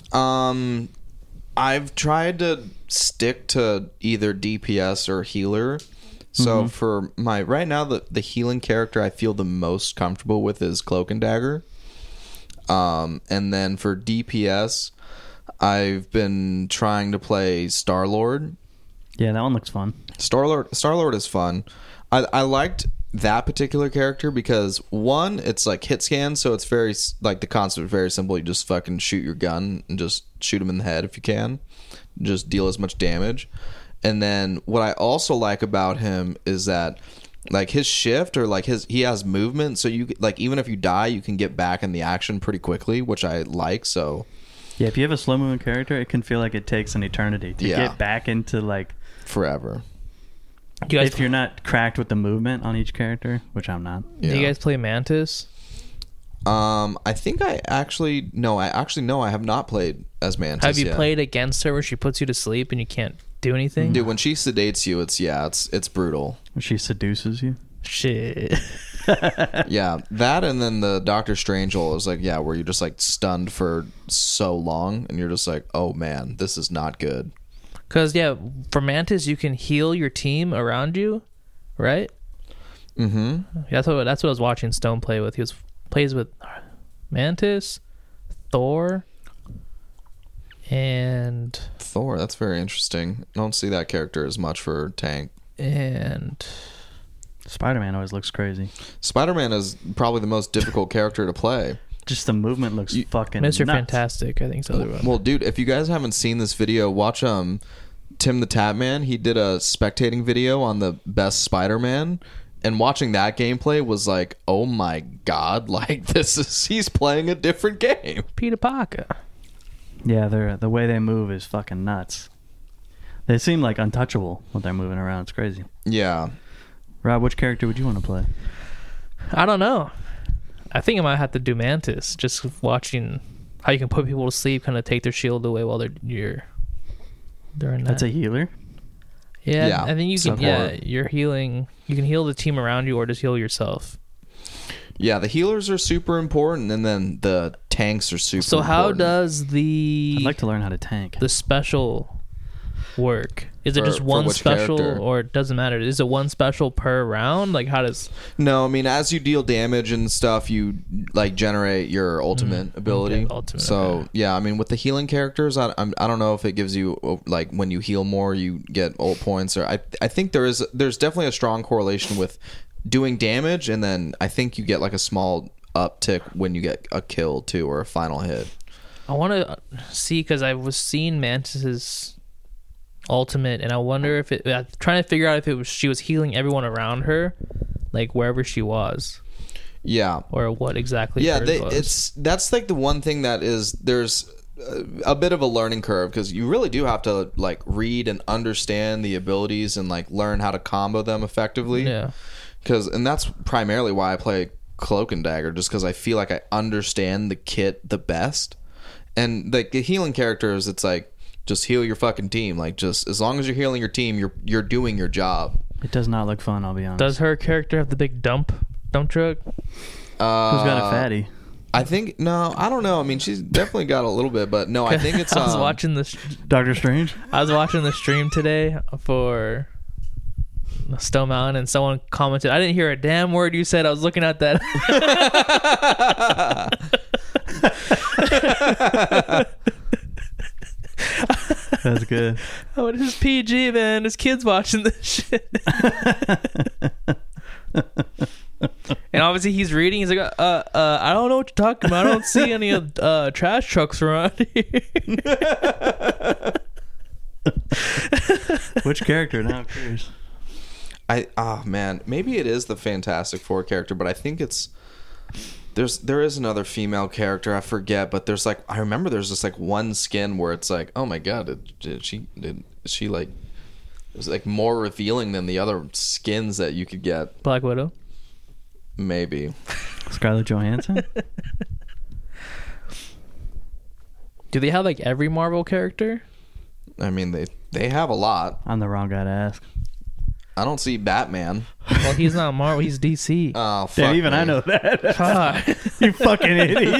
I've tried to stick to either DPS or healer. So for my right now, the healing character I feel the most comfortable with is Cloak and Dagger. And then for DPS, I've been trying to play Star-Lord. Yeah, that one looks fun. Star-Lord is fun. I liked that particular character because one, it's like hit scan, so it's very like the concept is very simple. You just fucking shoot your gun and just shoot him in the head if you can, just deal as much damage. And then what I also like about him is that like his shift or like he has movement, so you like even if you die, you can get back in the action pretty quickly, which I like. So Yeah, if you have a slow moving character, it can feel like it takes an eternity to Yeah. get back into like. forever. You guys, If you're not cracked with the movement on each character, which I'm not. Yeah. do you guys play Mantis? I think I actually no, I have not played as Mantis. Have you yet. played against her where she puts you to sleep and you can't do anything? Dude, when she sedates you, it's brutal. She seduces you. Shit. Yeah, that and then the Doctor Strangelove is like, yeah, where you're just like stunned for so long and you're just like, oh man, this is not good. Because, yeah, for Mantis, you can heal your team around you, right? Mm-hmm. That's what I was watching Stone play with. He plays with Mantis, Thor, and Thor, that's very interesting. I don't see that character as much for tank. Spider-Man always looks crazy. Spider-Man is probably the most difficult character to play. Just the movement looks fucking Mr. nuts. Fantastic, I think is the other one. Well, dude, if you guys haven't seen this video, watch Tim the Tatman. He did a spectating video on the best Spider-Man, and watching that gameplay was like, oh my god, like he's playing a different game. Peter Parker. Yeah, the way they move is fucking nuts. They seem like untouchable when they're moving around. It's crazy. Yeah. Rob, which character would you want to play? I don't know. I think I might have to do Mantis. Just watching how you can put people to sleep, kind of take their shield away while they're in that. That's a healer. Yeah, I think you can. Support. Yeah, you're healing. You can heal the team around you, or just heal yourself. Yeah, the healers are super important, and then the tanks are super So how important. does I'd like to learn how to tank. the special work? Is it For- just for one which special, character? or it doesn't matter? Is it one special per round? Like, how does... No, I mean, as you deal damage and stuff, you like generate your ultimate ability. Okay, ultimate, so okay. yeah, I mean, with the healing characters, I don't know if it gives you like when you heal more, you get ult points. Or I think there's definitely a strong correlation with doing damage, and then I think you get like a small uptick when you get a kill too, or a final hit. I want to see, because I was seeing Mantis's ultimate, and I wonder if it... I'm trying to figure out if it was she was healing everyone around her, like wherever she was, Yeah. or what exactly. Yeah, hers was. that's like the one thing that is there's a bit of a learning curve, because you really do have to like read and understand the abilities and like learn how to combo them effectively. Yeah. And that's primarily why I play Cloak and Dagger, just because I feel like I understand the kit the best. And like the healing characters, it's like just heal your fucking team. Like, just as long as you're healing your team, you're doing your job. It does not look fun, I'll be honest. Does her character have the big dump truck? Who's got a fatty? I think no, I don't know. I mean, she's definitely got a little bit, but no, I think it's. I was watching this. Doctor Strange? I was watching the stream today for Stone Mountain, and someone commented, "I didn't hear a damn word you said. I was looking at that." That's good. Oh, this is PG, man. There's kids watching this shit. And obviously he's reading. He's like, I don't know what you're talking about. I don't see any trash trucks around here. Which character? Now I'm curious. Man, maybe it is the Fantastic Four character, but I think it's there is another female character, I forget, but there's like, I remember there's just like one skin where it's like, oh my god, did she like, it was like more revealing than the other skins that you could get. Black Widow. Maybe. Scarlett Johansson? Do they have like every Marvel character? I mean, they have a lot. I'm the wrong guy to ask. I don't see Batman. Well, he's not Marvel. He's DC. Oh, fuck Damn, even me. I know that. Fuck. You fucking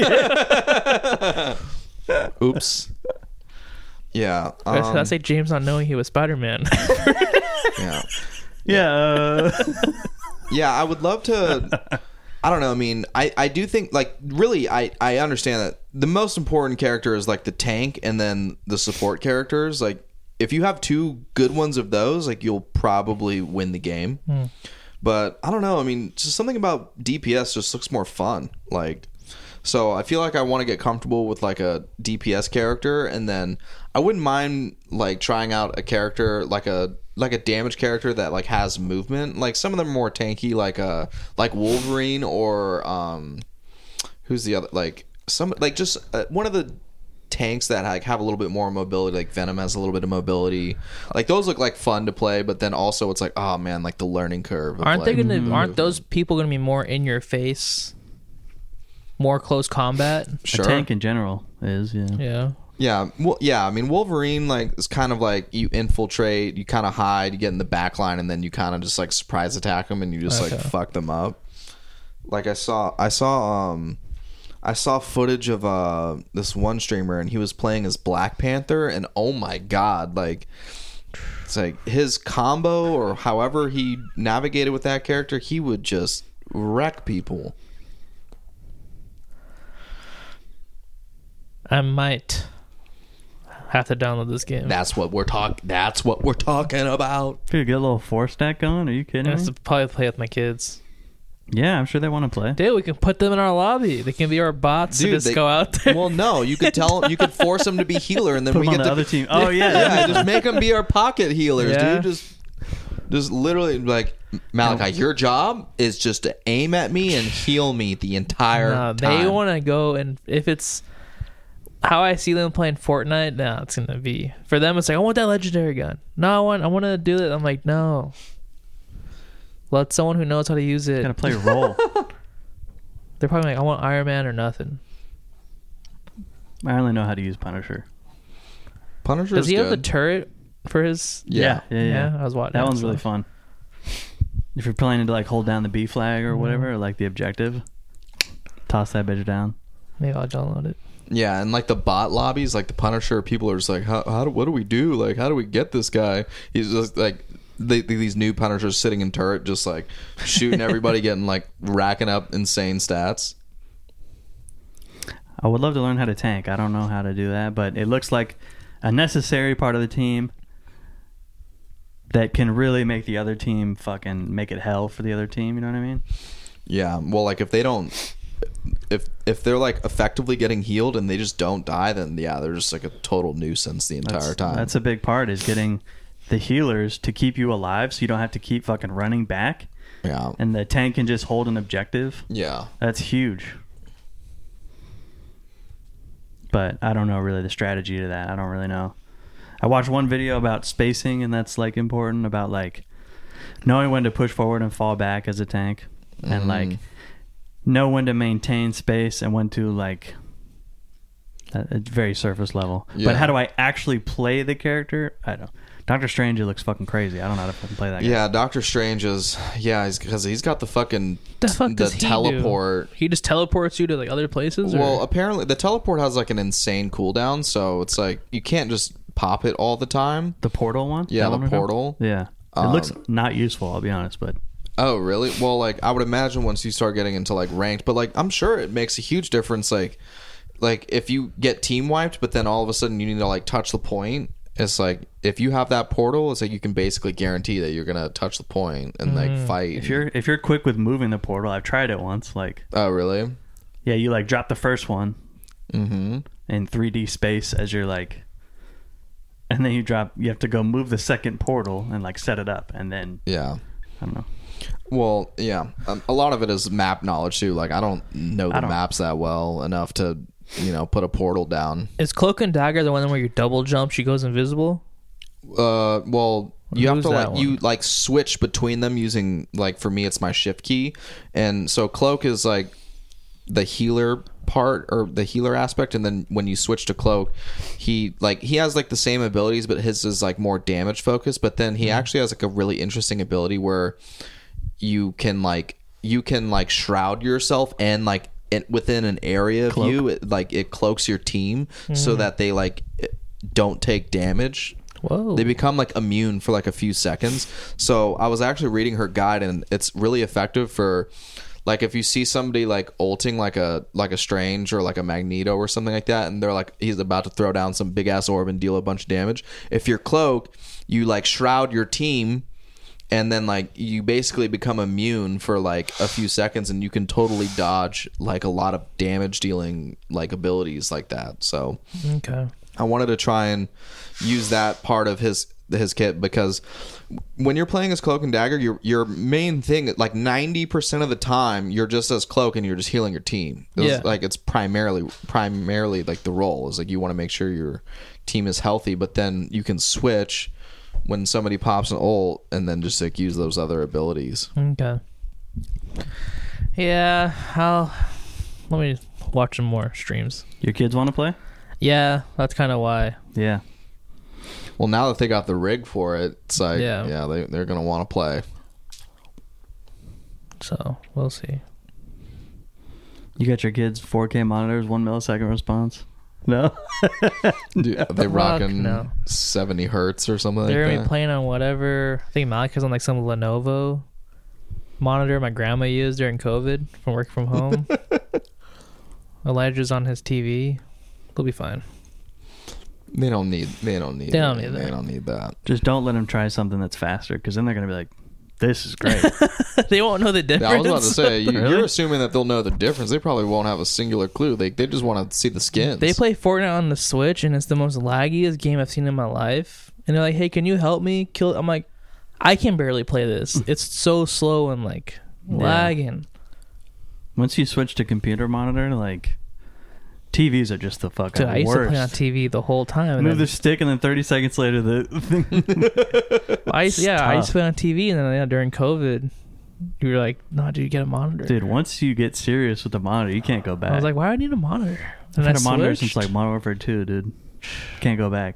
idiot. Oops. Yeah. I say James not knowing he was Spider-Man. Yeah. Yeah. Yeah, I would love to. I don't know. I mean, I do think, like, really, I understand that the most important character is like the tank, and then the support characters. Like, if you have two good ones of those, like, you'll probably win the game. But I don't know. I mean, just something about DPS just looks more fun. Like, so I feel like I want to get comfortable with like a DPS character, and then I wouldn't mind like trying out a character like a damage character that like has movement. Like, some of them are more tanky, like Wolverine, or who's the other, like some, like just one of the tanks that like have a little bit more mobility. Like Venom has a little bit of mobility. Like, those look like fun to play, but then also it's like, oh man, like the learning curve of, Aren't they like, gonna? Aren't those people gonna be more in your face, more close combat? Sure. A tank in general is, yeah. Yeah. Yeah, well, yeah. I mean, Wolverine, like, is kind of like you infiltrate, you kind of hide, you get in the back line, and then you kind of just like surprise attack them, and you just like fuck them up. Like, I saw footage of this one streamer, and he was playing as Black Panther, and oh my god, like, it's like his combo or however he navigated with that character, he would just wreck people. I might have to download this game. That's what we're talking about. Dude, get a little 4-stack going? Are you kidding I have me? to probably play with my kids. Yeah, I'm sure they want to play. Dude, we can put them in our lobby. They can be our bots Dude, to just they- go out there. Well, no, you could you could force them to be healer, and then Put we them on get the to other team. Oh, yeah. yeah, just make them be our pocket healers, Yeah. dude. Just literally, like, Malachi, your job is just to aim at me and heal me the entire No, time. they want to go, and if it's how I see them playing Fortnite, now it's gonna be for them. It's like I want that legendary gun. No, I want to do it. I'm like, no. Let someone who knows how to use it. Gotta play a role. They're probably like, I want Iron Man or nothing. I only know how to use Punisher. Punisher Does he have the good. turret for his? Yeah. I was watching. That one's really fun. If you're planning to like hold down the B flag or whatever, or like the objective, toss that bitch down. Maybe I'll download it. Yeah, and like the bot lobbies, like the Punisher, people are just like, what do we do? Like, how do we get this guy? He's just like these new Punishers sitting in turret, just like shooting everybody, getting like racking up insane stats. I would love to learn how to tank. I don't know how to do that, but it looks like a necessary part of the team that can really make the other team fucking make it hell for the other team. You know what I mean? Yeah, well, like if they don't, if they're like effectively getting healed and they just don't die, then yeah, they're just like a total nuisance the entire time. That's a big part, is getting the healers to keep you alive so you don't have to keep fucking running back. Yeah. And the tank can just hold an objective. Yeah. That's huge. But I don't know really the strategy to that. I don't really know. I watched one video about spacing, and that's like important, about like knowing when to push forward and fall back as a tank, and like know when to maintain space and when to like it's very surface level. Yeah. But how do I actually play the character? I don't. Doctor Strange, it looks fucking crazy. I don't know how to fucking play that guy. Yeah, Doctor Strange is because he's got the fucking The fuck does he teleport. do? He just teleports you to like other places. Well, or? apparently the teleport has like an insane cooldown, so it's like you can't just pop it all the time. The portal one? Yeah, That the one we're talking- portal. Yeah. It looks not useful, I'll be honest, but Oh, really? Well, like I would imagine once you start getting into like ranked, but like I'm sure it makes a huge difference. Like if you get team wiped, but then all of a sudden you need to like touch the point. It's like if you have that portal, it's like you can basically guarantee that you're gonna touch the point and like fight. if you're quick with moving the portal, I've tried it once. Like, Oh, really? yeah, you like drop the first one in 3D space as you're like, and then you have to go move the second portal and like set it up, and then Yeah. I don't know. Well, yeah. A lot of it is map knowledge too. Like I don't know the maps that well enough to, put a portal down. Is Cloak and Dagger the one where you double jump, she goes invisible? Well, you have Who's to that like you one? like switch between them using like for me it's my shift key, and so Cloak is like the healer part or the healer aspect, and then when you switch to Cloak, he has like the same abilities, but his is like more damage focused. But then he actually has like a really interesting ability where you can shroud yourself and like within an area of you, it cloaks your team so that they like don't take damage. Whoa. They become like immune for like a few seconds. So I was actually reading her guide, and it's really effective for like if you see somebody like ulting like a Strange or like a Magneto or something like that, and they're like he's about to throw down some big ass orb and deal a bunch of damage. If you're Cloak, you like shroud your team, and then like you basically become immune for like a few seconds, and you can totally dodge like a lot of damage dealing like abilities like that. So Okay. I wanted to try and use that part of his kit, because when you're playing as Cloak and Dagger, your main thing, like 90% of the time, you're just as Cloak and you're just healing your team. It's primarily like the role is like you want to make sure your team is healthy, but then you can switch when somebody pops an ult and then just like use those other abilities. Okay. Yeah, let me watch some more streams. Your kids want to play? Yeah, that's kind of why. Yeah. Well, now that they got the rig for it, it's like Yeah. they're gonna want to play. So we'll see. You got your kids 4K monitors, 1 millisecond response? No? Dude, they rocking no. 70 hertz or something They're like gonna that. be playing on whatever. I think Malika's on like some Lenovo monitor my grandma used during COVID from working from home. Elijah's on his TV. They'll be fine. They don't need that. Just don't let them try something that's faster, because then they're going to be like, this is great. They won't know the difference. Yeah, I was about to say, Really? you're assuming that they'll know the difference. They probably won't have a singular clue. They just want to see the skins. They play Fortnite on the Switch, and it's the most laggiest game I've seen in my life. And they're like, "Hey, can you help me kill?" I'm like, "I can barely play this. It's so slow and like lagging." Once you switch to computer monitor, like, TVs are just the fucking Dude, I used to worst. play on TV the whole time. And Move then, the stick and then 30 seconds later the thing. I used to tough. play on TV, and then during COVID, you were like, "No, dude, get a monitor." Dude, once you get serious with the monitor, you can't go back. I was like, "Why do I need a monitor?" I've And had I a monitor switched. since like Modern Warfare 2, dude. Can't go back.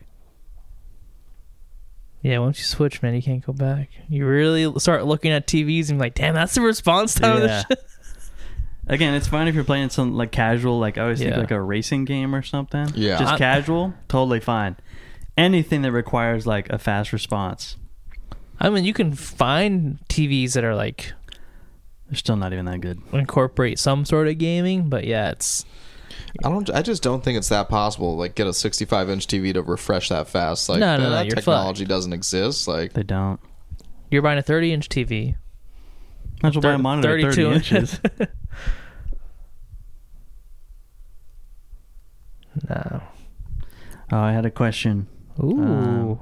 Yeah, once you switch, man, you can't go back. You really start looking at TVs and be like, damn, that's the response time of Yeah. this shit. Again, it's fine if you're playing some like casual, like I always think Yeah. like a racing game or something. Yeah. Just casual, totally fine. Anything that requires like a fast response, I mean, you can find TVs that are like they're still not even that good. incorporate some sort of gaming, but yeah, it's I just don't think it's that possible. Like, get a 65-inch TV to refresh that fast. Like, No, that you're technology doesn't exist. Like, They don't. you're buying a 30-inch TV. Might as well buy a monitor 30 inches. No. Oh, I had a question. Ooh.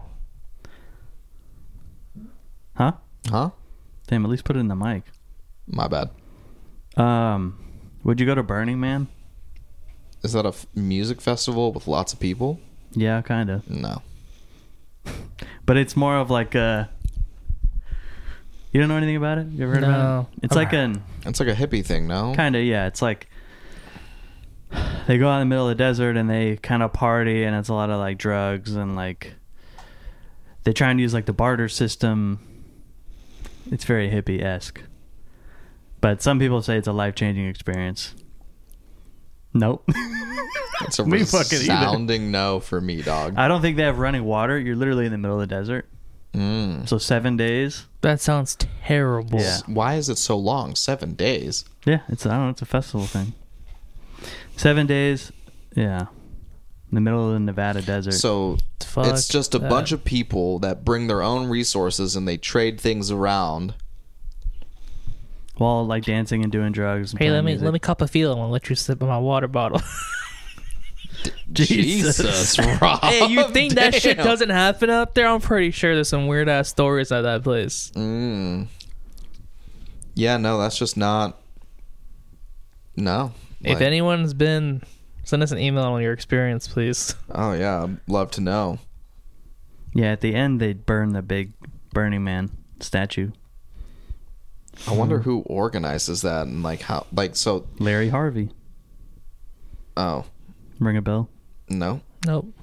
Huh? huh? Damn, at least put it in the mic. My bad. Would you go to Burning Man? Is that a music festival with lots of people? Yeah, kind of. No. But it's more of like a... You don't know anything about it? You ever heard about No. it? It's like an... It's like a hippie thing, no? Kind of, yeah. It's like... They go out in the middle of the desert and they kind of party, and it's a lot of like drugs and like... They try and use like the barter system. It's very hippie-esque. But some people say it's a life-changing experience. Nope. It's a Me fucking either. resounding no for me, dog. I don't think they have running water. You're literally in the middle of the desert. So 7 days. That sounds terrible. Yeah. Why is it so long? 7 days? Yeah, it's I don't know, it's a festival thing. 7 days, yeah. In the middle of the Nevada desert. So Fuck it's just a that. bunch of people that bring their own resources and they trade things around. While like dancing and doing drugs. And Hey, playing let me music. cup a feel. I want to let you sip of my water bottle. Jesus, Rob. Hey, you think that shit Damn. doesn't happen up there? I'm pretty sure there's some weird ass stories at that place. Yeah, no, that's just not. No. If Like, anyone's been, send us an email on your experience, please. oh yeah, I'd love to know. Yeah, at the end they burn the big Burning Man statue. I wonder who organizes that and like how, like, so. Larry Harvey. Oh Ring a bell? no, Nope.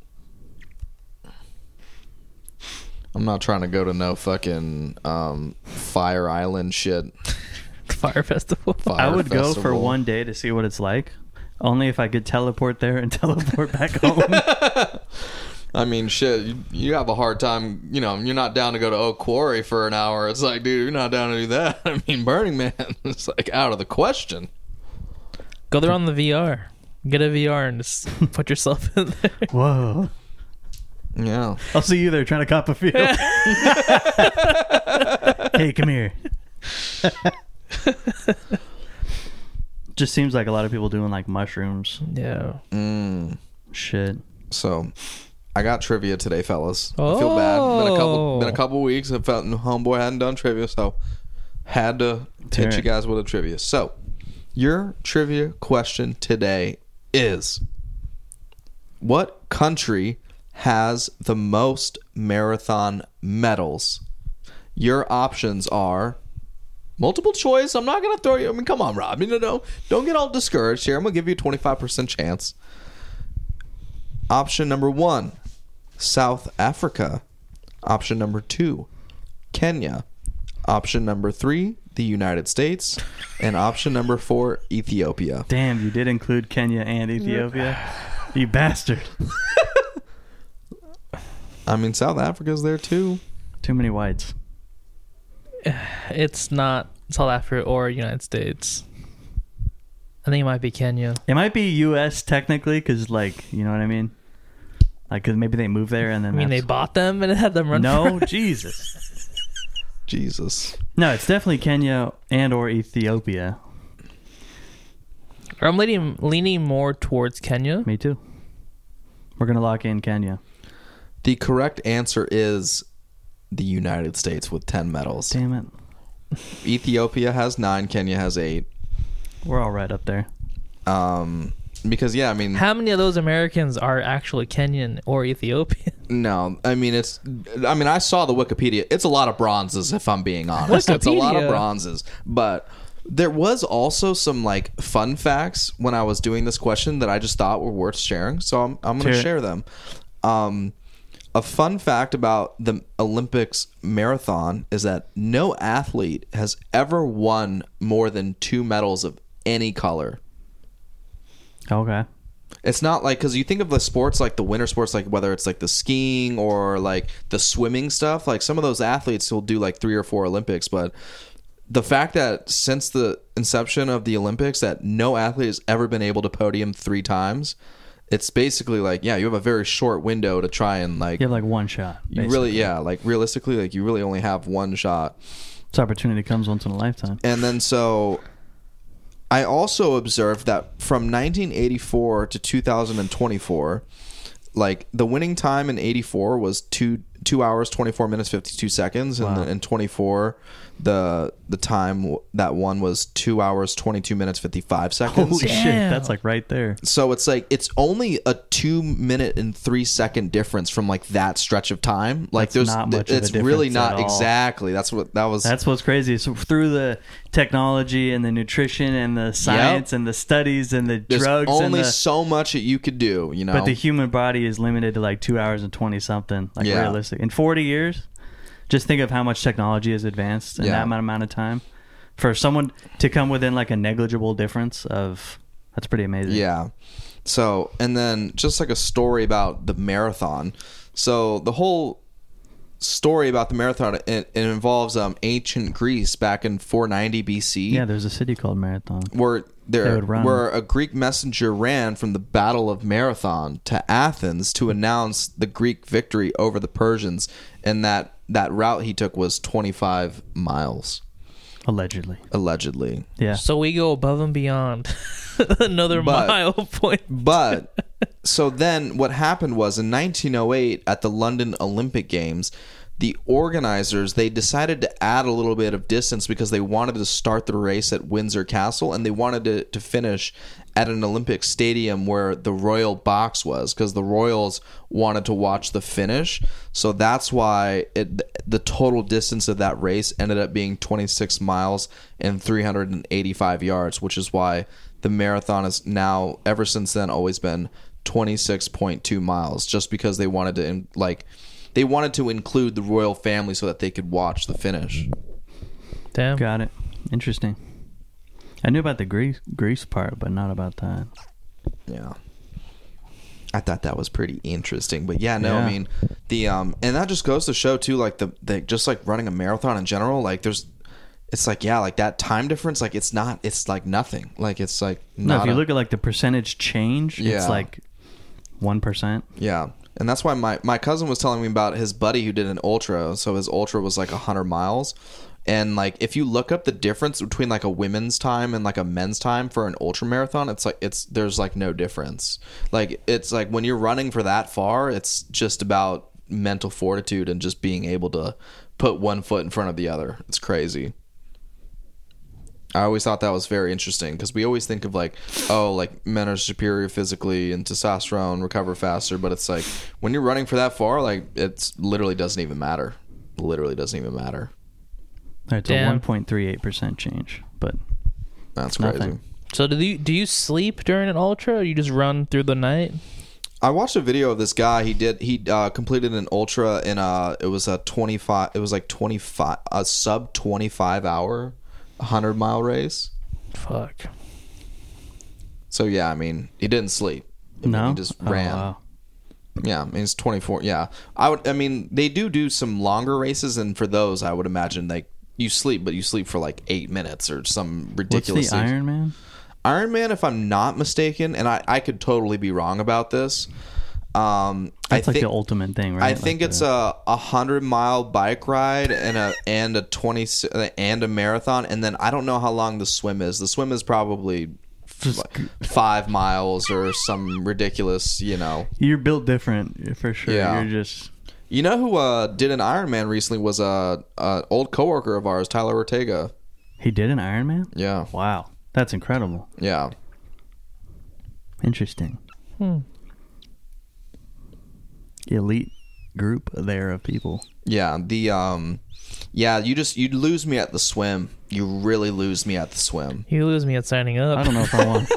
I'm not trying to go to no fucking Fire Island shit. Fire Festival. Fire I would go for Festival. 1 day to see what it's like. Only if I could teleport there and teleport back home. I mean, shit, you have a hard time, you know, you're not down to go to Oak Quarry for an hour. It's like, dude, you're not down to do that. I mean, Burning Man is like out of the question. Go there on the VR. Get a VR and just put yourself in there. Whoa. Yeah. I'll see you there trying to cop a feel. Hey, come here. Just seems like a lot of people doing like mushrooms. Yeah. Shit. So, I got trivia today, fellas. I feel bad. Been a couple weeks. I felt homeboy hadn't done trivia, so had to hit you guys with a trivia. So, your trivia question today is: what country has the most marathon medals? Your options are multiple choice. I'm not gonna throw you. I mean, come on, Rob. Don't get all discouraged here. I'm gonna give you a 25% chance. Option number 1, South Africa. Option number 2, Kenya. Option number 3, the United States. And option number 4, Ethiopia. Damn, you did include Kenya and Ethiopia. You bastard. I mean, South Africa's there too. Too many whites. It's not South Africa or United States. I think it might be Kenya. It might be U.S. technically, because like, you know what I mean? Like, cause maybe they moved there and then I mean, they that's- bought them and had them run. No, for- Jesus. Jesus. No, it's definitely Kenya and or Ethiopia. I'm leaning more towards Kenya. Me too. We're gonna lock in Kenya. The correct answer is the United States with 10 medals. Damn it. Ethiopia has 9. Kenya has 8. We're all right up there. because yeah, I mean, How many of those Americans are actually Kenyan or Ethiopian? no, I mean I saw the Wikipedia. It's a lot of bronzes, if I'm being honest. It's a lot of Wikipedia. bronzes, but there was also some like fun facts when I was doing this question that I just thought were worth sharing. So I'm going to Sure. share them. A fun fact about the Olympics marathon is that no athlete has ever won more than 2 medals of any color. Okay. It's not like, because you think of the sports like the winter sports, like whether it's like the skiing or like the swimming stuff, like some of those athletes will do like 3 or 4 Olympics, but the fact that since the inception of the Olympics that no athlete has ever been able to podium 3 times, it's basically like, yeah, you have a very short window to try and like, You have like one shot. you really, yeah, like realistically, like you really only have one shot. This opportunity comes once in a lifetime. And then so I also observed that from 1984 to 2024, like the winning time in 84 was 2 hours 24 minutes 52 seconds, and Wow. in 24 the time that won was 2 hours 22 minutes 55 seconds. Holy shit, Damn. that's like right there. So it's like it's only a 2 minute and 3 second difference from like that stretch of time. Like That's there's not much of a it's really difference not at all. exactly. That's That's what's crazy. So through the technology and the nutrition and the science and the studies and the there's drugs only and the, so much that you could do, you know. but the human body is limited to like 2 hours and 20 something. Like Yeah. realistic. In 40 years, just think of how much technology has advanced in Yeah. that amount of time. For someone to come within like a negligible difference of, that's pretty amazing. Yeah. So, and then just like a story about the marathon. So the whole story about the marathon, it involves ancient Greece back in 490 BC. Yeah, there's a city called Marathon. where They would run. where a Greek messenger ran from the Battle of Marathon to Athens to announce the Greek victory over the Persians, and that route he took was 25 miles Allegedly. allegedly. Yeah. So we go above and beyond another But- mile point. But so then what happened was in 1908 at the London Olympic Games, the organizers, they decided to add a little bit of distance because they wanted to start the race at Windsor Castle, and they wanted to finish at an Olympic stadium where the royal box was, because the royals wanted to watch the finish. So that's why the total distance of that race ended up being 26 miles and 385 yards, which is why the marathon has now, ever since then, always been 26.2 miles, just because they wanted to include the royal family so that they could watch the finish. Damn. Got it. Interesting. I knew about the Greece part, but not about that. Yeah. I thought that was pretty interesting. But yeah, no, Yeah. I mean, the and that just goes to show too, like the just like running a marathon in general, like it's like, yeah, like that time difference, like it's like nothing. Like it's like No, not if you look at like the percentage change, Yeah. it's like 1%. Yeah. And that's why my cousin was telling me about his buddy who did an ultra. So his ultra was like 100 miles. And like if you look up the difference between like a women's time and like a men's time for an ultra marathon, it's like there's like no difference. Like it's like when you're running for that far, it's just about mental fortitude and just being able to put one foot in front of the other. It's crazy. I always thought that was very interesting because we always think of like, oh, like men are superior physically and testosterone recover faster, but it's like when you're running for that far, like it's literally doesn't even matter. Literally doesn't even matter. It's Damn. a 1.38% change, but That's Nothing. crazy. So do you sleep during an ultra, or you just run through the night? I watched a video of this guy. He completed an ultra in it was a sub 25 hour 100-mile race. Fuck. So yeah, I mean, he didn't sleep. I mean, no. he just Oh, ran. wow. Yeah, I mean, it's 24. Yeah, I mean, they do some longer races, and for those, I would imagine like you sleep, but you sleep for like 8 minutes or some What's ridiculous. the Ironman? Ironman, if I'm not mistaken, and I could totally be wrong about this. That's like the ultimate thing, right? I think Like it's a 100-mile bike ride and a 20 and a marathon, and then I don't know how long the swim is. The swim is probably Just- 5 miles or some ridiculous, you know. You're built different for sure. Yeah. You're just You know who did an Ironman recently was a old coworker of ours, Tyler Ortega. he did an Ironman. Yeah, Wow, that's incredible. yeah. Interesting. Elite group there of people. Yeah, you'd lose me at the swim. You really lose me at the swim. You lose me at signing up. I don't know if I want.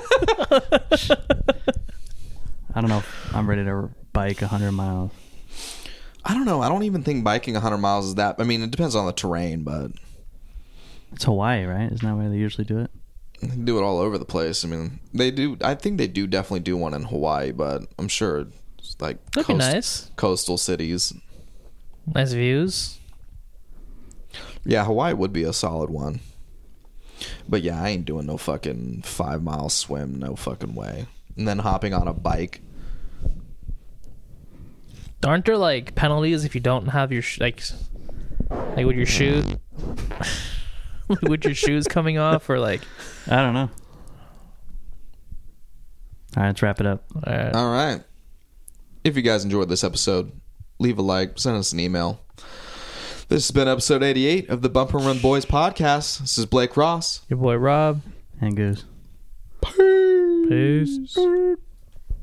I don't know if I'm ready to bike 100 miles. I don't know. I don't even think biking 100 miles is that. I mean, it depends on the terrain, but It's Hawaii, right? Isn't that where they usually do it? they do it all over the place. I mean, they do. I think they do definitely do one in Hawaii, but I'm sure it's like That'd be nice. coastal cities. Nice views. Yeah, Hawaii would be a solid one. But yeah, I ain't doing no fucking 5 mile swim, no fucking way. And then hopping on a bike. Aren't there like penalties if you don't have your like with your shoes, with your shoes coming off, or like? I don't know. All right, let's wrap it up. All right. If you guys enjoyed this episode, leave a like, send us an email. This has been episode 88 of the Bump and Run Boys podcast. This is Blake Ross. Your boy Rob. And Goose. Peace.